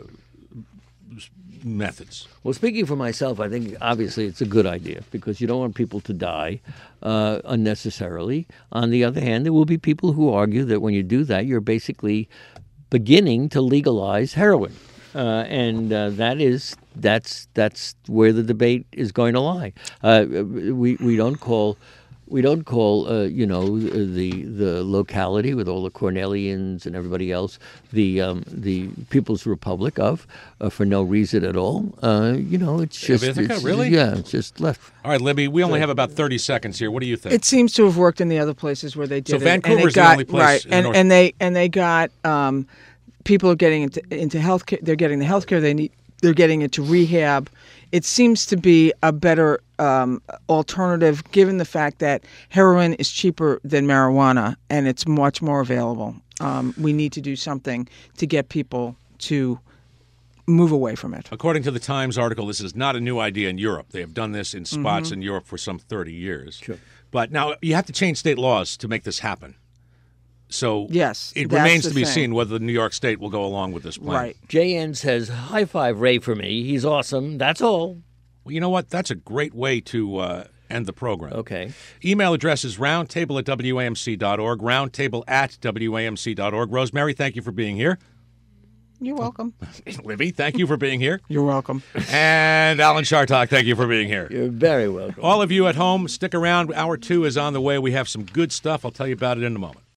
[SPEAKER 1] methods.
[SPEAKER 2] Well, speaking for myself, I think obviously it's a good idea because you don't want people to die uh, unnecessarily. On the other hand, there will be people who argue that when you do that, you're basically beginning to legalize heroin, uh, and uh, that is that's that's where the debate is going to lie. Uh, we we don't call. We don't call, uh, you know, the the locality with all the Cornelians and everybody else the um, the People's Republic of uh, for no reason at all. Uh, you know, it's just
[SPEAKER 1] Ithaca,
[SPEAKER 2] it's-
[SPEAKER 1] really?
[SPEAKER 2] yeah, it's just left.
[SPEAKER 1] All right, Libby, we only have about thirty seconds here. What do you think?
[SPEAKER 4] It seems to have worked in the other places where they did
[SPEAKER 1] So
[SPEAKER 4] it. and
[SPEAKER 1] Vancouver's
[SPEAKER 4] it
[SPEAKER 1] the
[SPEAKER 4] got,
[SPEAKER 1] only place
[SPEAKER 4] right,
[SPEAKER 1] in the
[SPEAKER 4] and
[SPEAKER 1] north.
[SPEAKER 4] and they and they got um, people are getting into into healthcare. They're getting the healthcare they need. They're getting into rehab. It seems to be a better um, alternative, given the fact that heroin is cheaper than marijuana and it's much more available. Um, we need to do something to get people to move away from it.
[SPEAKER 1] According to the Times article, this is not a new idea in Europe. They have done this in spots
[SPEAKER 4] Mm-hmm.
[SPEAKER 1] in Europe for some thirty years.
[SPEAKER 2] Sure.
[SPEAKER 1] But now you have to change state laws to make this happen. So
[SPEAKER 4] Yes,
[SPEAKER 1] it
[SPEAKER 4] that's
[SPEAKER 1] remains
[SPEAKER 4] the
[SPEAKER 1] to be
[SPEAKER 4] thing.
[SPEAKER 1] seen whether New York State will go along with this plan.
[SPEAKER 4] Right.
[SPEAKER 2] J N says, high five Ray for me. He's awesome. That's all.
[SPEAKER 1] Well, you know what? That's a great way to uh, end the program.
[SPEAKER 2] Okay.
[SPEAKER 1] Email address is roundtable at W A M C dot org, roundtable at W A M C dot org. Rosemary, thank you for being here.
[SPEAKER 4] You're welcome.
[SPEAKER 1] Libby, thank you for being here.
[SPEAKER 4] You're welcome.
[SPEAKER 1] And Alan Chartok, thank you for being here.
[SPEAKER 2] You're very welcome.
[SPEAKER 1] All of you at home, stick around. Hour two is on the way. We have some good stuff. I'll tell you about it in a moment.